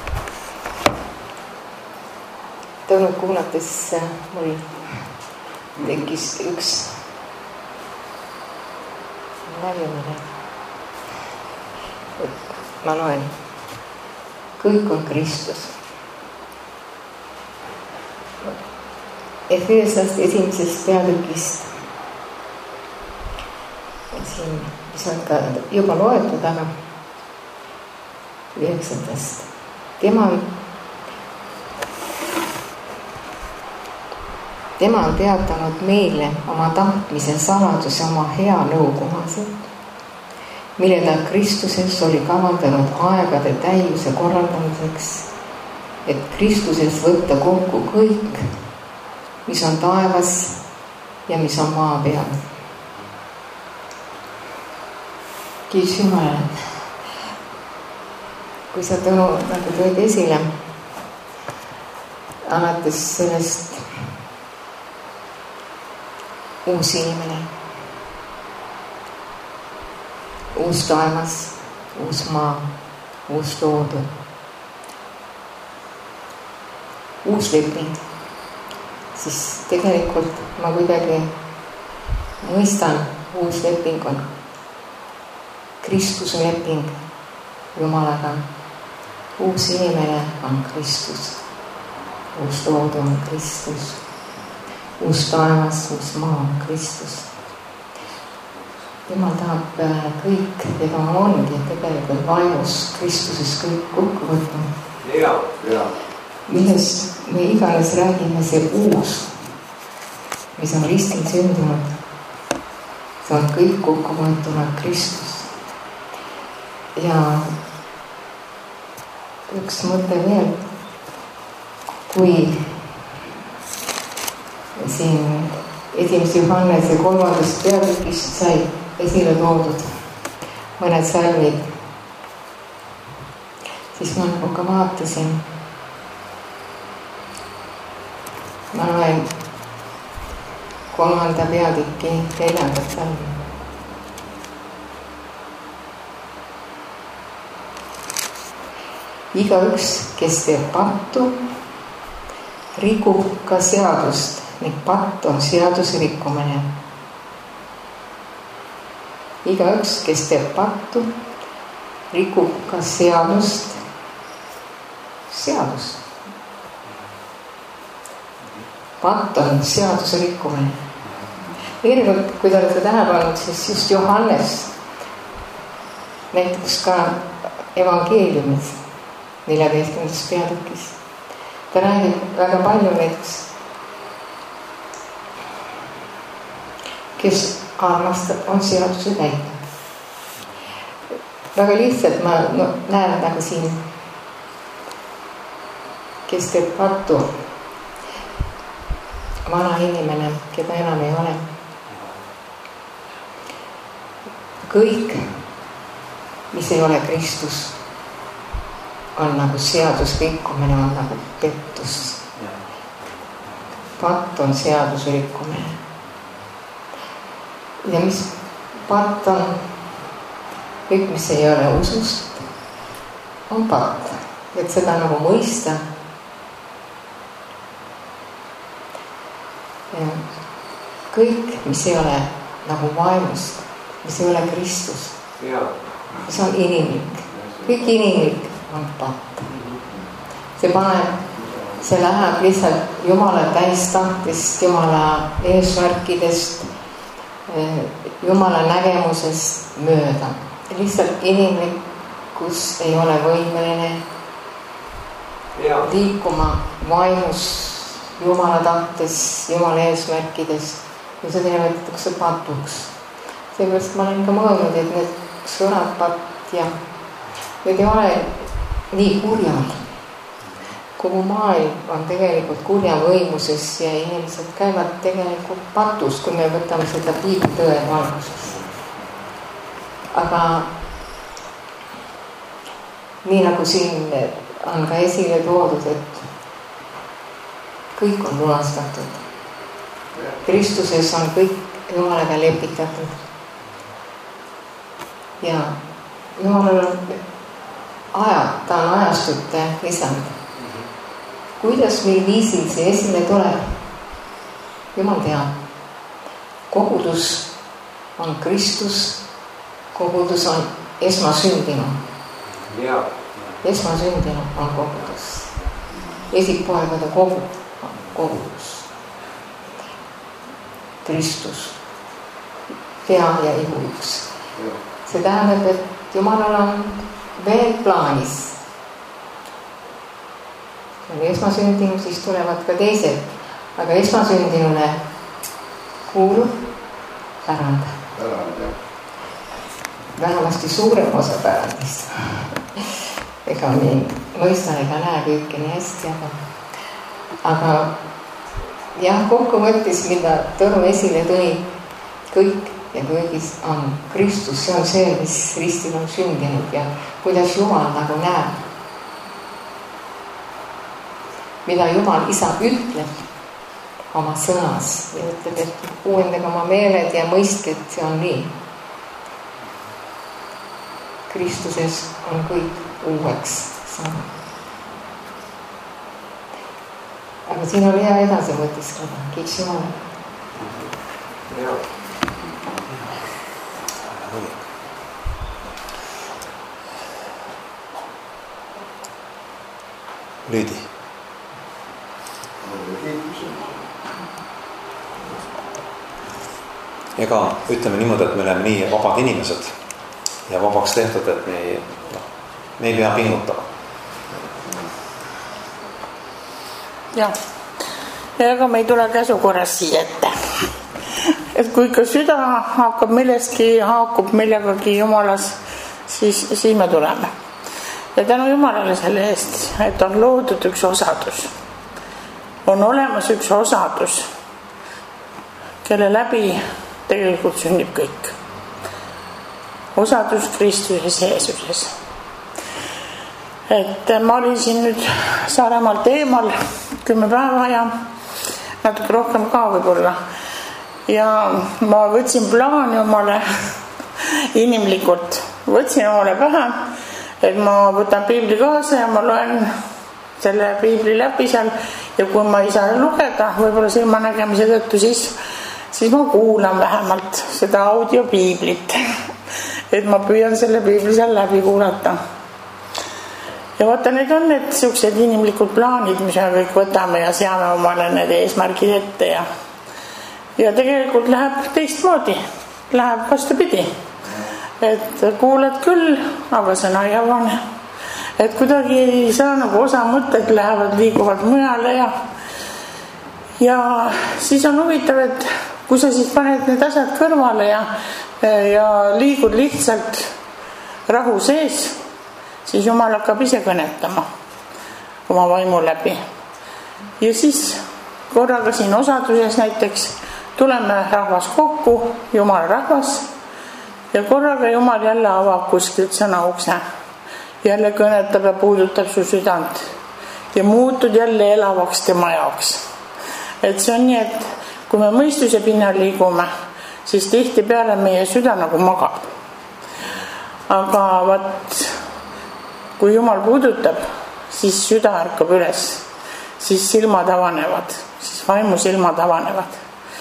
E: Tõunud kuulates mul tekkis üks nägemine. Ma loen. Kõik on Kristus. Efeesast 1. peatükist. Siin, mis on ka juba loetud, aga 9. Tema on teatanud meile oma tahtmise saladuse oma hea nõu kohaselt, mille ta Kristuses oli kavandanud aegade täiuse korraldamiseks, et Kristuses võtta kokku kõik, mis on taevas ja mis on maa peal. Kiitus Jumalale. Kui sa Tõnu nagu tõid esile, alates sellest uus inimene, uus taevas, uus maa, uus loodu, uus leping, siis tegelikult ma kuidagi mõistan, uus leping on Kristuse leping Jumalaga. Uus inimene on Kristus, uus loodu on Kristus, uus taevas, uus maa on Kristus. Jumal tahab kõik, ja ta ongi tegelikult vaimus Kristuses kõik kokku võtnud. Millest me iganes räägime, see uus, mis on ristil sündinud, see on kõik kokku võtnud Kristus. Ja üks mõte veel, kui siin 1. Johannese 3. peatükist sai esile toodud mõned salmid, siis ma nagu ka vaatasin, ma loen 3. peatüki 4. salmi. Igaüks, kes teeb pattu, rikub ka seadust, ning patt on seaduse rikkumine. Igaüks, kes teeb pattu, rikub ka seadust. Patt on seaduse rikkumine. Eelnevalt, kui te olete tähele pannud, siis just Johannes näiteks ka evangeeliumis 14. peatükis. Ta räägib väga palju näiteks, kes armastab, on seaduse täitnud. Väga lihtsalt ma näen nagu siin, kes teeb pattu, vana inimene, keda enam ei ole. Kõik, mis ei ole Kristus, on nagu seadusrikkumine, on nagu pettus. Patt on seadusrikkumine. Ja mis patt on, kõik, mis ei ole usust, on patt. Et seda nagu mõista. Ja kõik, mis ei ole nagu vaimust, mis ei ole Kristus, mis on inimlik. Kõik inimlik on patt. See läheb lihtsalt Jumala täistahtest, Jumala eesmärkidest, Jumala nägemusest mööda. Lihtsalt inimlikkus ei ole võimeline liikuma vaimus Jumala tahtes, Jumala eesmärkidest ja seda nimetatakse patuks. Seepärast ma olen ka mõelnud, et need sõnad patt ja need ei ole nii kurjad. Kogu maailm on tegelikult kurja võimuses ja inimesed käivad tegelikult patus, kui me võtame seda piiblitõe valguses. Aga nii nagu siin on ka esile toodud, et kõik on lunastatud. Kristuses on kõik Jumalaga lepitatud. Ja Jumalal on ta on ajastute isand. Kuidas meil viisil see esile tuleb? Jumal teab. Kogudus on Kristus, kogudus on esmasündinu. Esmasündinu on kogudus. Esippoegade kogudus. Kristus, pea ja ihu üks. See tähendab, et Jumalal on veel plaanis. Kui esmasündinu, siis tulevad ka teised. Aga esmasündinule kuulub pärand. Vähemasti suurem osa pärandist. Ega nii mõista ega näe kõike nii hästi. Aga jah, kokkuvõttes, mida Tõnu esile tõi, kõik ja kõigis on Kristus. See on see, mis ristil on sündinud ja kuidas Jumal nagu näeb. Mida Jumal isa ütleb oma sõnas ja ütleb, et uuendage oma meeled ja mõistke, et see on nii. Kristuses on kõik uueks saanud. Aga siin on hea edasi mõtiskleda. Kiiks Jumal.
A: Lüüdi. Ega ütleme niimoodi, et me oleme nii vabad inimesed ja vabaks tehtud, et me ei pea pingutama.
F: Jah, ega me ei tule käsukorras siia ette. Et kui ka süda hakkab haakub millegagi Jumalas, siis me tuleme. Ja tänu Jumalale selle eest, et on loodud üks osadus. On olemas üks osadus, kelle läbi tegelikult sünnib kõik. Osadus Kristuses Jeesuses. Et ma olin siin nüüd Saaremaalt eemal 10 päeva ja natuke rohkem ka võib-olla. Ja ma võtsin plaani omale inimlikult. Võtsin omale pähe, et ma võtan piibli kaasa ja ma loen selle piibli läbi seal ja kui ma ei saa lugeda, võib-olla silmanägemise tõttu, siis ma kuulan vähemalt seda audiopiiblit, et ma püüan selle piibli seal läbi kuulata. Ja vaata, need on need sellised inimlikud plaanid, mis me kõik võtame ja seame omale need eesmärgid ette ja tegelikult läheb teistmoodi, läheb vastupidi. et kuulad küll, aga sõna ei avane. Et kuidagi ei saa nagu osa mõtted liiguvad mujale ja siis on huvitav, et kui sa siis paned need asjad kõrvale ja liigud lihtsalt rahu sees, siis Jumal hakkab ise kõnetama oma vaimu läbi. Ja siis korraga siin osaduses näiteks tuleme rahvas kokku, Jumala rahvas, ja korraga Jumal jälle avab kuskilt sõnaukse. Jälle kõnetab ja puudutab su südant ja muutud jälle elavaks tema jaoks. Et see on nii, et kui me mõistuse pinnal liigume, siis tihtipeale meie süda nagu magab. Aga vaat, kui Jumal puudutab, siis süda ärkab üles, siis silmad avanevad, siis vaimu silmad avanevad.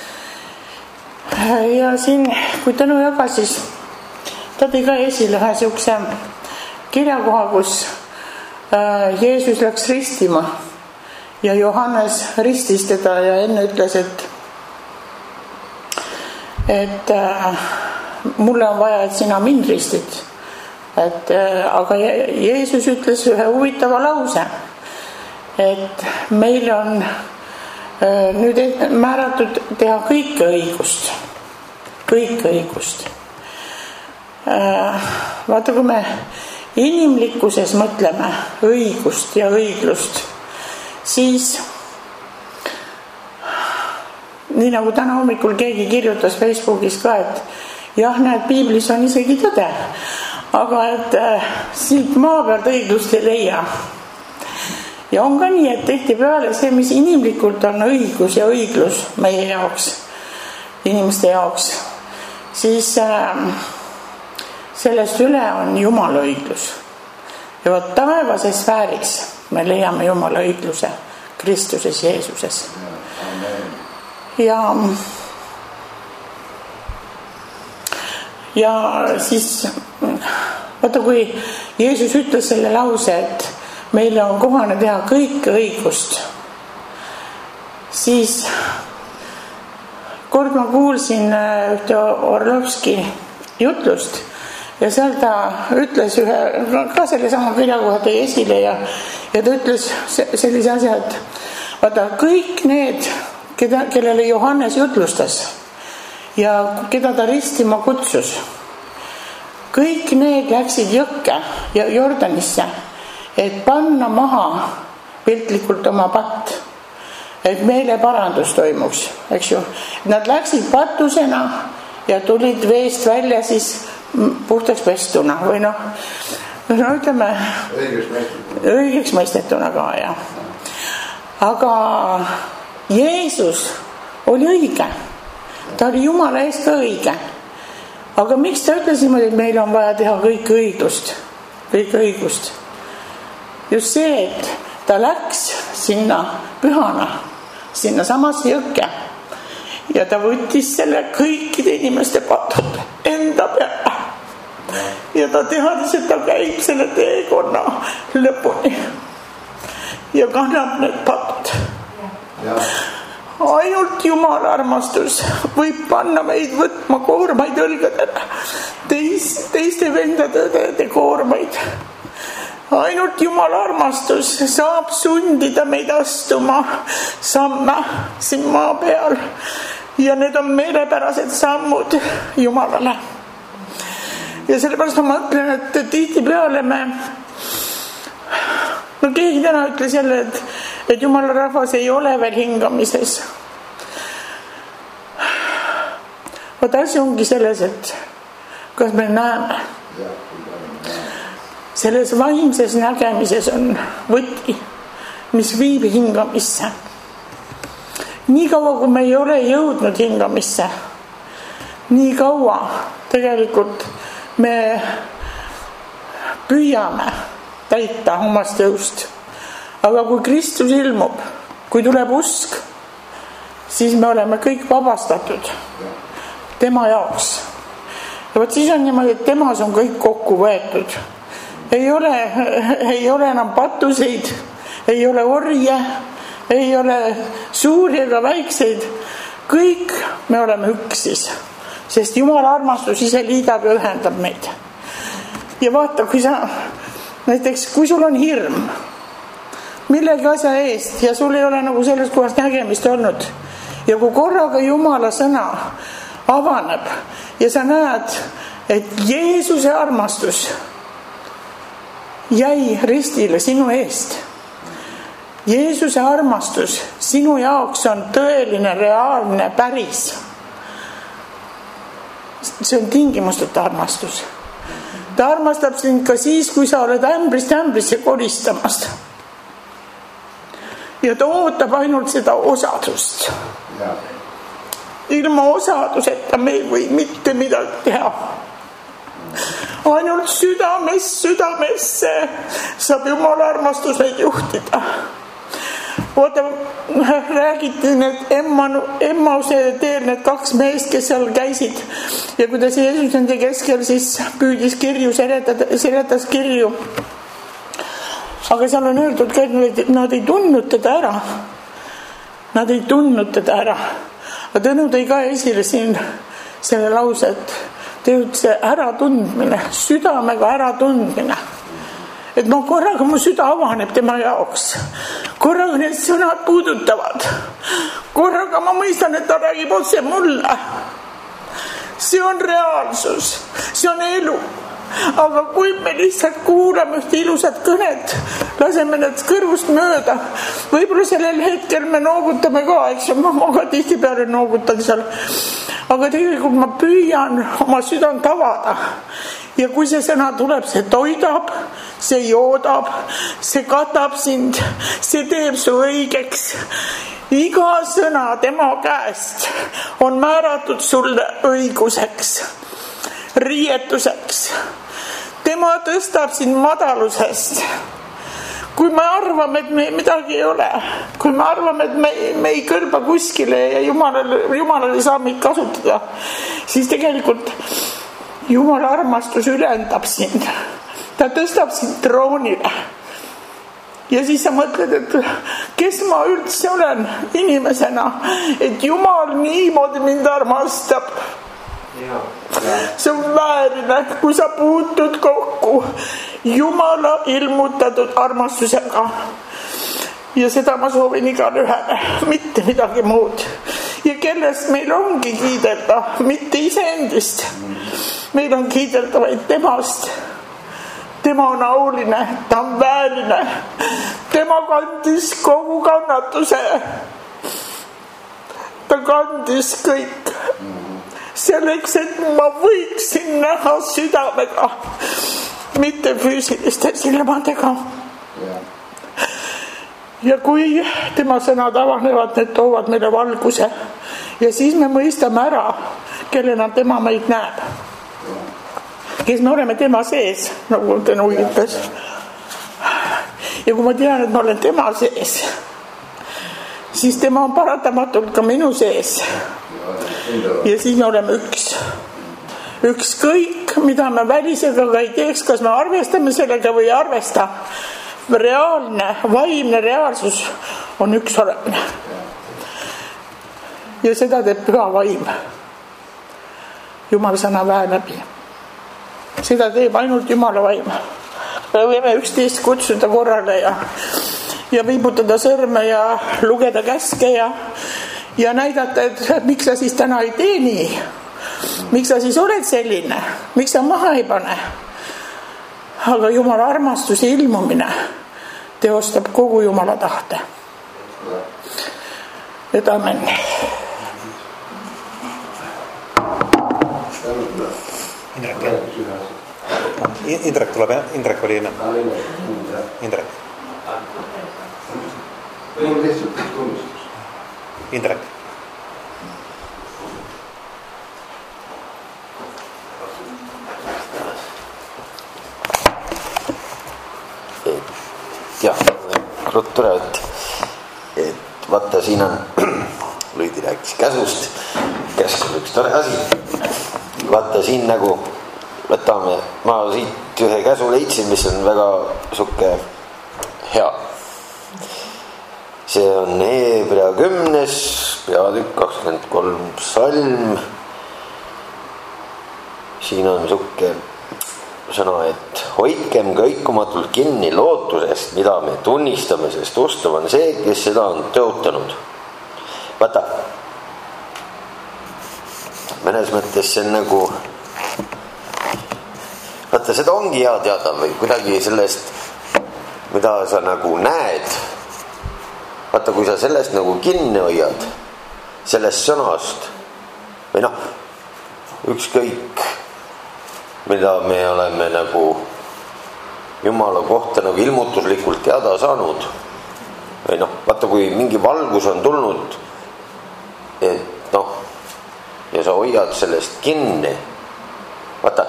F: Ja siin, kui Tõnu jagas, siis ta tõi ka esile ühe siukse kirjakoha, kus Jeesus läks ristima ja Johannes ristis teda ja enne ütles, et mulle on vaja, et sina mind ristid. Aga Jeesus ütles ühe huvitava lause, et meil on nüüd määratud teha kõike õigust. Vaata, kui me inimlikkuses mõtleme õigust ja õiglust, siis nii nagu täna hommikul keegi kirjutas Facebookis ka, et jah, näed, piiblis on isegi tõde, aga et siit maa pealt õiglust ei leia. Ja on ka nii, et tihtipeale see, mis inimlikult on õigus ja õiglus meie jaoks, inimeste jaoks, siis sellest üle on Jumala õiglus. Ja võt taevases sfääris me leiame Jumala õigluse Kristuses Jeesuses. Ja siis vaata, kui Jeesus ütles selle lause, et meile on kohane teha kõike õigust, siis kord ma kuulsin ühte Orlovski jutlust ja seal ta ütles ühe, ka selle sama kirjakoha tõi esile ja ta ütles sellise asja, et vaata, kõik need, kellele Johannes jutlustas ja keda ta ristima kutsus, kõik need läksid jõkke ja Jordanisse, et panna maha piltlikult oma patt, et meeleparandus toimuks, eks ju. Nad läksid patusena ja tulid veest välja siis puhtaks pestuna või ütleme õigeks mõistetuna ka, jah. Aga Jeesus oli õige, ta oli Jumala ees ka õige. Aga miks ta ütles niimoodi, et meil on vaja teha kõik õigust? Just see, et ta läks sinna pühana, sinna samasse jõkke ja ta võttis selle kõikide inimeste patud enda peale ja ta teadis, et ta käib selle teekonna lõpuni ja kannab need patud. Ainult Jumala armastus võib panna meid võtma koormaid õlgadele, teiste vendade koormaid. Ainult Jumala armastus saab sundida meid astuma samme siin maa peal ja need on meelepärased sammud Jumalale. Ja sellepärast ma mõtlen, et tihtipeale keegi täna ütles jälle, et Jumala rahvas ei ole veel hingamises. Vaata, asi ongi selles, et kas me näeme. Selles vaimses nägemises on võti, mis viib hingamisse. Nii kaua, kui me ei ole jõudnud hingamisse, nii kaua tegelikult me püüame täita omast jõust. Aga kui Kristus ilmub, kui tuleb usk, siis me oleme kõik vabastatud tema jaoks. Ja võt siis on niimoodi, et temas on kõik kokku võetud. Ei ole enam patuseid, ei ole orje, ei ole suuri ega väikseid. Kõik me oleme üks siis sest Jumala armastus ise liidab ja ühendab meid. Ja vaata, kui kui sul on hirm millegi asja eest ja sul ei ole nagu selles kohas nägemist olnud ja kui korraga Jumala sõna avaneb ja sa näed, et Jeesuse armastus jäi ristile sinu eest. Jeesuse armastus sinu jaoks on tõeline, reaalne, päris. See on tingimusteta armastus. Ta armastab sind ka siis, kui sa oled ämbrisse koristamast. Ja ta ootab ainult seda osadust. Ilma osaduseta me ei või mitte midagi teha. Ainult südamesse saab Jumala armastus meid juhtida. Oota, räägiti need Emmause teel need 2 meest, kes seal käisid ja kuidas Jeesus nende keskel siis püüdis kirju, seletas kirju. Aga seal on öeldud, et nad ei tundnud teda ära. Nad ei tundnud teda ära. Aga Tõnu tõi ka esile siin selle lause, et teod see äratundmine, südamega äratundmine. Et korraga mu süda avaneb tema jaoks. Korraga need sõnad puudutavad. Korraga ma mõistan, et ta räägib otse mulle. See on reaalsus, see on elu. Aga kui me lihtsalt kuulame ühte ilusat kõnet, laseme need kõrvust mööda, võib-olla sellel hetkel me noogutame ka, eks ju, ma ka tihtipeale noogutan seal. Aga tegelikult ma püüan oma südant avada. Ja kui see sõna tuleb, see toidab, see joodab, see katab sind, see teeb su õigeks. Iga sõna tema käest on määratud sulle õiguseks, riietuseks. Tema tõstab sind madalusest. Kui me arvame, et me midagi ei ole, kui me arvame, et me ei kõlba kuskile ja Jumalale saa meid kasutada, siis tegelikult Jumala armastus ülendab sind. Ta tõstab sind troonile. Ja siis sa mõtled, et kes ma üldse olen inimesena, et Jumal niimoodi mind armastab. See on väärine, kui sa puutud kokku Jumala ilmutatud armastusega. Ja seda ma soovin igale ühele, mitte midagi muud. Ja kellest meil ongi kiidelda, mitte iseendist. Meil on kiidelda vaid temast. Tema on auline, ta on väärine. Tema kandis kogu kannatuse. Ta kandis kõik. Selleks, et ma võiksin näha südamega, mitte füüsiliste silmadega. Ja kui tema sõnad avanevad, need toovad meile valguse. Ja siis me mõistame ära, kellena tema meid näeb. Kes me oleme tema sees, nagu Tõnu ütles. Ja kui ma tean, et ma olen tema sees, siis tema on paratamatult ka minu sees. Ja siis me oleme üks. Ükskõik, mida me välisega ka ei teeks, kas me arvestame sellega või ei arvesta. Reaalne, vaimne reaalsus on üks olemine. Ja seda teeb püha vaim. Jumala sõna väe läbi. Seda teeb ainult Jumala vaim. Me võime üksteist kutsuda korrale ja viibutada sõrme ja lugeda käske ja näidata, et miks sa siis täna ei tee nii. Miks sa siis oled selline? Miks sa maha ei pane? Aga Jumala armastuse ilmumine teostab kogu Jumala tahte. Et amen.
C: Indrek tuleb, Indrek oli enne. Indrek.
B: Mul lihtsalt tunnistus.
C: Indrek.
G: Jah, ruttu ära, et vaata, siin on Luidi rääkis käsust. Käsk on üks tore asi. Vaata siin nagu võtame, ma siit ühe käsu leidsin, mis on väga suke hea. See on Hebrea 10. peatükk 23 psalm siin on sihuke sõna, et hoidkem kõikumatult kinni lootusest, mida me tunnistame, sest ustav on see, kes seda on tõotanud. Vaata, mõnes mõttes see on nagu, vaata, seda ongi hea teada või kuidagi sellest, mida sa nagu näed. Vaata, kui sa sellest nagu kinni hoiad, sellest sõnast või noh, ükskõik, mida me oleme nagu Jumala kohta nagu ilmutuslikult teada saanud või noh, vaata, kui mingi valgus on tulnud, et noh, ja sa hoiad sellest kinni, vaata,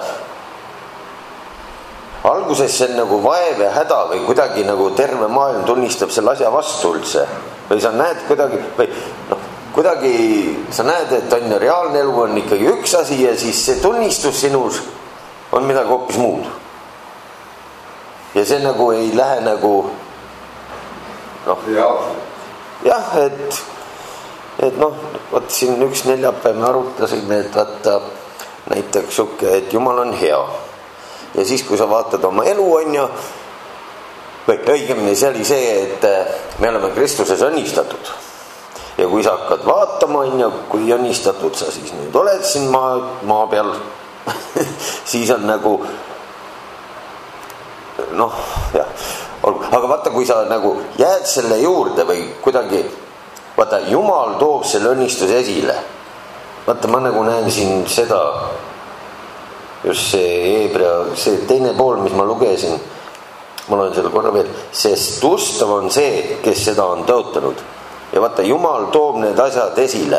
G: alguses see on nagu vaev ja häda või kuidagi nagu terve maailm tunnistab selle asja vastu üldse või sa näed kuidagi või noh, kuidagi sa näed, et on ju reaalne elu on ikkagi üks asi ja siis see tunnistus sinus on midagi hoopis muud. Ja see nagu ei lähe nagu noh, jah, et noh, vaat siin üks neljapäev me arutasime, et vaata näiteks siuke, et Jumal on hea ja siis, kui sa vaatad oma elu, on ju, või õigemini see oli see, et me oleme Kristuses õnnistatud ja kui sa hakkad vaatama, on ju, kui õnnistatud sa siis nüüd oled siin maa peal siis on nagu noh, jah, aga vaata, kui sa nagu jääd selle juurde või kuidagi, vaata, Jumal toob selle õnnistuse esile. Vaata, ma nagu näen siin seda, just see Hebra, see teine pool, mis ma lugesin, ma loen selle korra veel, sest ustav on see, kes seda on tõotanud. Ja vaata, Jumal toob need asjad esile.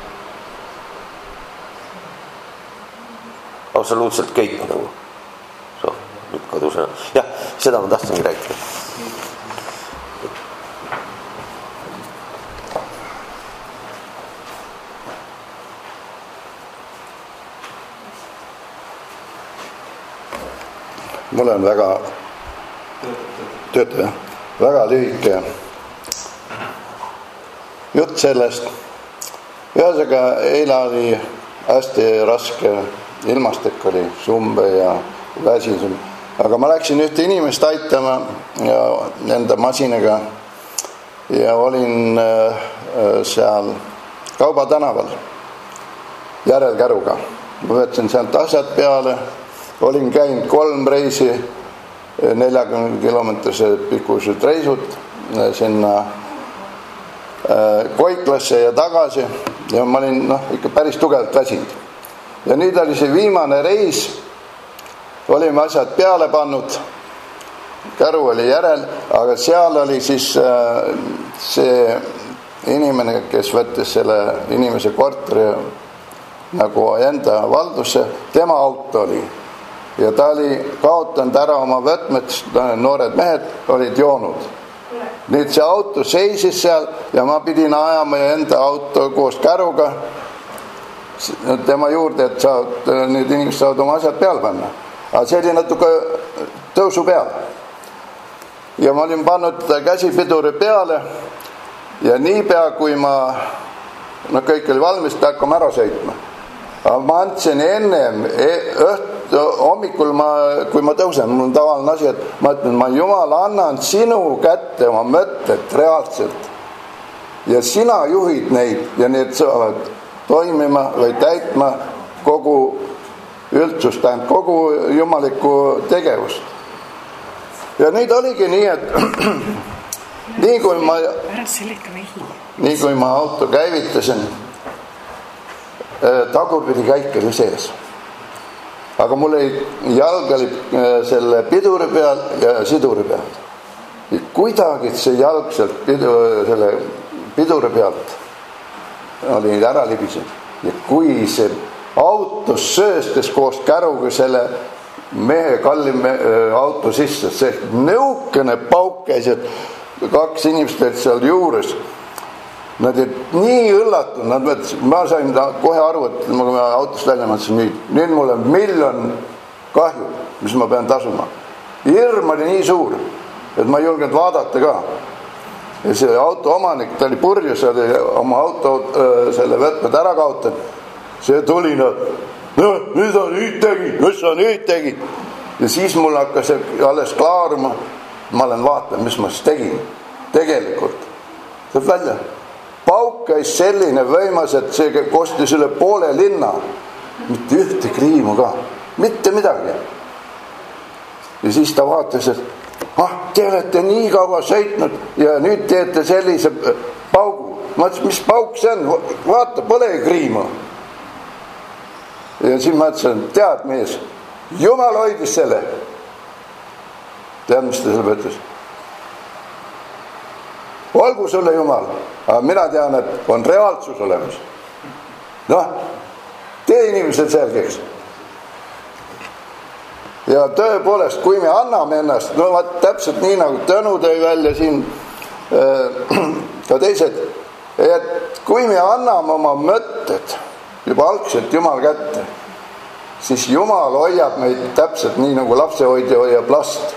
G: Absoluutselt kõik nagu. Nüüd kadusena. Jah, seda ma tahtsingi rääkida.
B: Mul on väga töötaja, väga lühike jutt sellest. Ühesõnaga, eile oli hästi raske, ilmastik oli sumbe ja väsisem. Aga ma läksin ühte inimest aitama ja enda masinaga ja olin seal Kaubatanaval järelkäruga. Ma võtsin sealt asjad peale, olin käinud 3 reisi, 40 kilomeetrise pikkused reisud sinna Koiklasse ja tagasi ja ma olin ikka päris tugevalt väsinud. Ja nüüd oli see viimane reis, olime asjad peale pannud, käru oli järel, aga seal oli siis see inimene, kes võttis selle inimese korteri nagu enda valdusse, tema auto oli. Ja ta oli kaotanud ära oma võtmed, noored mehed olid joonud. Nüüd see auto seisis seal ja ma pidin ajama enda auto koos käruga tema juurde, et nüüd inimesed saavad oma asjad peale panna. Aga see oli natuke tõusu peal. Ja ma olin pannud käsipiduri peale ja niipea, kui kõik oli valmis, ta hakkama ära sõitma. Aga ma andsin ennem hommikul, kui ma tõusen, mul on tavaline asi, et ma ütlen, ma Jumal annan sinu kätte oma mõtted reaalselt ja sina juhid neid ja need saavad toimima või täitma kogu üldsust, kogu jumalikku tegevust. Ja nüüd oligi nii, et nii kui ma auto käivitasin, tagurpidi käik oli sees. Aga mul jalg oli selle piduri peal ja siduri peal. Ja kuidagi see jalg sealt selle piduri pealt oli ära libisenud. Ja kui see autos sööstes koos käruga selle mehe kallim auto sisse, see nõukene pauk käis, et 2 inimest olid seal juures. Nad olid nii õllatunud, ma sain kohe aru, et kui ma autost välja mõtlesin, nüüd mul on 1 miljon kahju, mis ma pean tasuma. Hirm oli nii suur, et ma ei julgenud vaadata ka. Ja see auto omanik, ta oli purjus, oli oma auto selle võtmed ära kaotanud. See tuli no mis sa nüüd tegid. Ja siis mul hakkas alles klaaruma. Ma olen vaatan, mis ma siis tegin. Tegelikult. Saab välja. Pauk käis selline võimas, et see kostis üle poole linna. Mitte ühte kriimu ka. Mitte midagi. Ja siis ta vaatas, et te olete nii kaua sõitnud ja nüüd teete sellise paugu. Ma ütlesin, mis pauk see on? Vaata, pole kriimu. Ja siis ma ütlesin, tead mees, Jumal hoidis selle. Tead, mis ta selle ütles? Olgu sulle Jumal, aga mina tean, et on reaalsus olemas. Tee inimesed selgeks. Ja tõepoolest, kui me anname ennast, täpselt nii nagu Tõnu tõi välja siin ka teised, et kui me anname oma mõtted juba algselt Jumal kätte, siis Jumal hoiab meid täpselt nii nagu lapsehoidja hoiab last.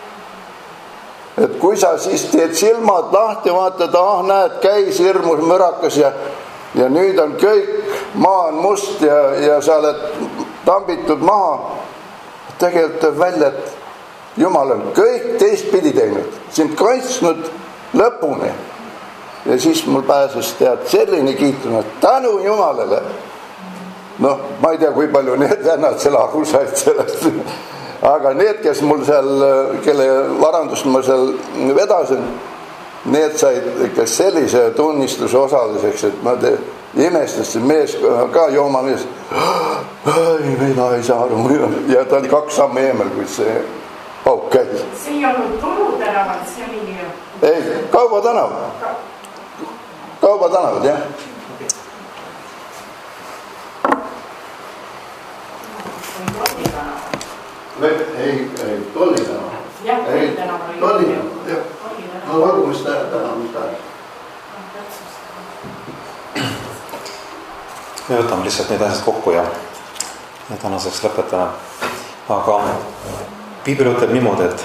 B: Et kui sa siis teed silmad lahti, vaatad, näed, käis hirmus mürakas ja nüüd on kõik, maa on must ja sa oled tambitud maha, tegelikult tuleb välja, et Jumal on kõik teistpidi teinud, sind kaitsnud lõpuni. Ja siis mul pääses selline kiitus, tänu Jumalale. Ma ei tea, kui palju need vennad selle aru said sellest. Aga need, kes mul seal, kelle varandust ma seal vedasin, need said ikka sellise tunnistuse osaliseks, et ma imestasin mees, ka jooma mees, mina ei saa aru. Ja ta oli 2 sammu eemal, kui see pauk käis.
F: See ei olnud Turu tänavad, see oli nii?
B: Ei, Kauba tänav. Kauba tänavad, jah. Ei, Tolli tänav.
F: Jah, Tolli tänav.
B: Tolli tänav, jah. No olgu, mis tänav, mis tänav.
C: Me võtame lihtsalt need asjad kokku ja tänaseks lõpetame. Aga Piibel ütleb niimoodi, et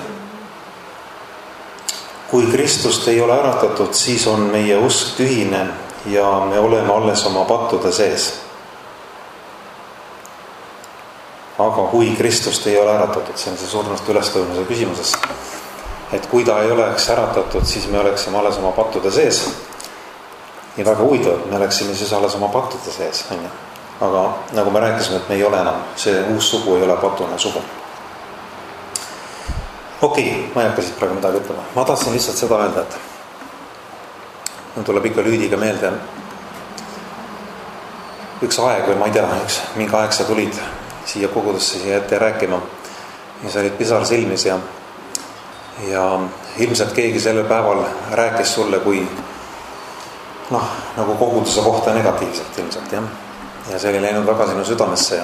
C: kui Kristust ei ole äratatud, siis on meie usk tühine ja me oleme alles oma pattude sees. Aga kui Kristust ei ole äratatud, see on see surnust ülestõumise küsimuses, et kui ta ei oleks äratatud, siis me oleksime alles oma pattude sees. Ja väga huvitav, me oleksime siis alles oma pattude sees. Aga nagu me rääkisime, et me ei ole enam, see uus sugu ei ole patune sugu. Okei, ma ei hakka siit praegu midagi ütlema. Ma tahtsin lihtsalt seda öelda, et mul tuleb ikka Lüüdiga meelde üks aeg või ma ei tea, mingi aeg sa tulid siia kogudusse siia ette rääkima ja sa olid pisar silmis ja ilmselt keegi sellel päeval rääkis sulle kui nagu koguduse kohta negatiivselt ilmselt, jah. Ja see oli läinud väga sinu südamesse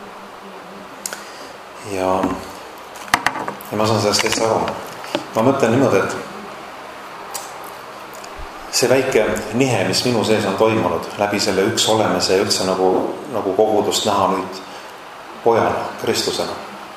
C: ja ma saan sellest täitsa aru. Ma mõtlen niimoodi, et see väike nihe, mis minu sees on toimunud läbi selle üks olemise ja üldse nagu kogudust näha nüüd pojana, Kristusena,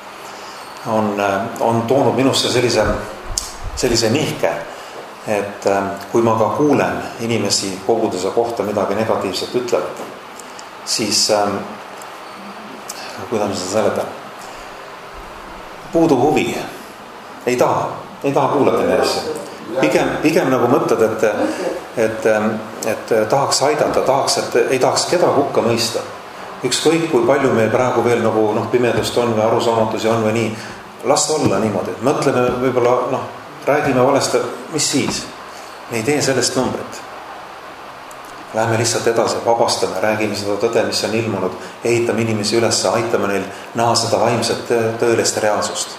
C: on toonud minusse sellise nihke, et kui ma ka kuulen inimesi koguduse kohta midagi negatiivset ütlevad, siis kuidas ma seda seletan? Puudub huvi. Ei taha kuulata neid asju. Pigem nagu mõtled, et tahaks aidata, ei tahaks kedagi hukka mõista. Ükskõik, kui palju meil praegu veel nagu pimedust on või arusaamatusi on või nii. Las olla niimoodi. Mõtleme võib-olla, räägime valesti, mis siis? Me ei tee sellest numbrit. Läheme lihtsalt edasi, vabastame, räägime seda tõde, mis on ilmunud, ehitame inimesi üles, aitame neil näha seda vaimset tõelist reaalsust.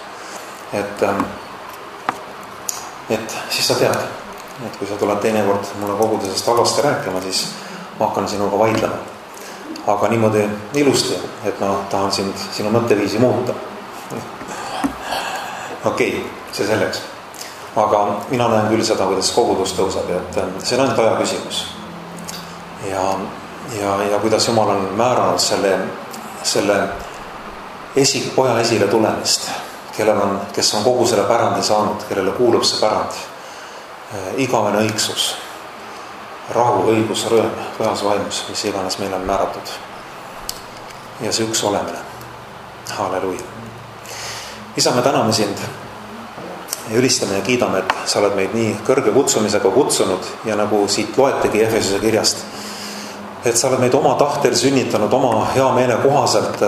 C: Et siis sa tead, et kui sa tuled teinekord mulle kogudusest halvasti rääkima, siis ma hakkan sinuga vaidlema. Aga niimoodi ilusti, et ma tahan sinu mõtteviisi muuta. Okei, see selleks. Aga mina näen küll seda, kuidas kogudus tõuseb, et see on ainult aja küsimus. Ja kuidas Jumal on määranud selle poja esile tulemist, kes on kogu selle pärandi saanud, kellele kuulub see pärand, igavene õigsus, rahu, õigus, rõõm, pühas vaimus, mis iganes meil on määratud.
A: ja see üks olemine. Halleluuja. Isa, me täname sind ja ülistame ja kiidame, et sa oled meid nii kõrge kutsumisega kutsunud ja nagu siit loetegi Efesuse kirjast, et sa oled meid oma tahtel sünnitanud oma hea meele kohaselt,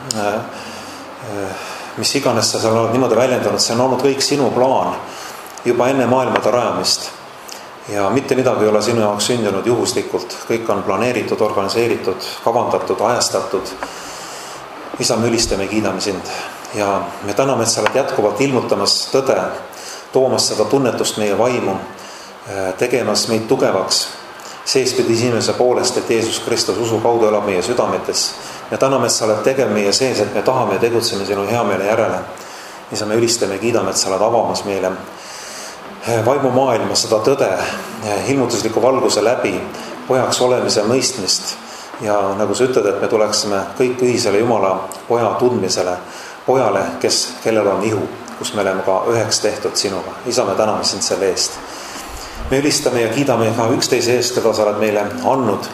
A: mis iganes sa seal oled niimoodi väljendanud, see on olnud kõik sinu plaan juba enne maailmade rajamist ja mitte midagi ei ole sinu jaoks sündinud juhuslikult, kõik on planeeritud, organiseeritud, kavandatud, ajastatud. Isa, me ülistame ja kiidame sind ja me täname, et sa oled jätkuvalt ilmutamas tõde, toomas seda tunnetust meie vaimu, tegemas meid tugevaks seespidi inimese poolest, et Jeesus Kristus usu kaudu elab meie südametes. Me täname, et sa oled tegev meie sees, et me tahame ja tegutseme sinu hea meele järele. Isa, me ülistame ja kiidame, et sa oled avamas meile vaimumaailma seda tõde ilmutusliku valguse läbi, pojaks olemise mõistmist ja nagu sa ütled, et me tuleksime kõik ühisele Jumala poja tundmisele, pojale, kellel on ihu, kus me oleme ka üheks tehtud sinuga. Isa, me täname sind selle eest. Me ülistame ja kiidame ka üksteise eest, keda sa oled meile andnud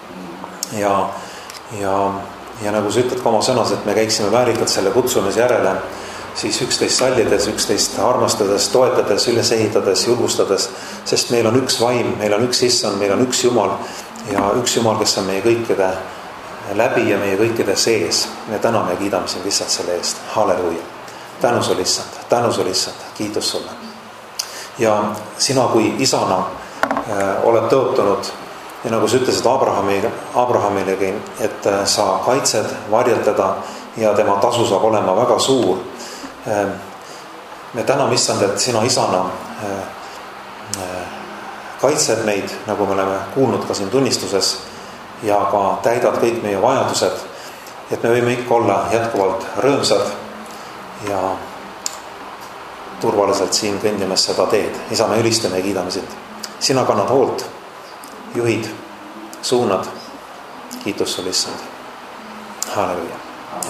A: ja nagu sa ütled ka oma sõnas, et me käiksime väärikalt selle kutsumise järele, siis üksteist sallides, üksteist armastades, toetades, üles ehitades, julgustades, sest meil on üks vaim, meil on üks issand, meil on üks Jumal ja üks Jumal, kes on meie kõikide läbi ja meie kõikide sees. Me täname ja kiidame sind lihtsalt selle eest. Halleluuja. Tänu sulle issand, kiitus sulle. Ja sina kui isana oled tõotunud ja nagu sa ütlesid Abrahamilegi, et sa kaitsed, varjetada ja tema tasu saab olema väga suur. Me täname issand, et sina isana kaitsed meid, nagu me oleme kuulnud ka siin tunnistuses ja ka täidad kõik meie vajadused, et me võime ikka olla jätkuvalt rõõmsad ja turvaliselt siin kõndimas seda teed. Isa, me ülistame ja kiidame sind. Sina kannad hoolt, juhid, suunad. Kiitus sulle issand. Halleluuja.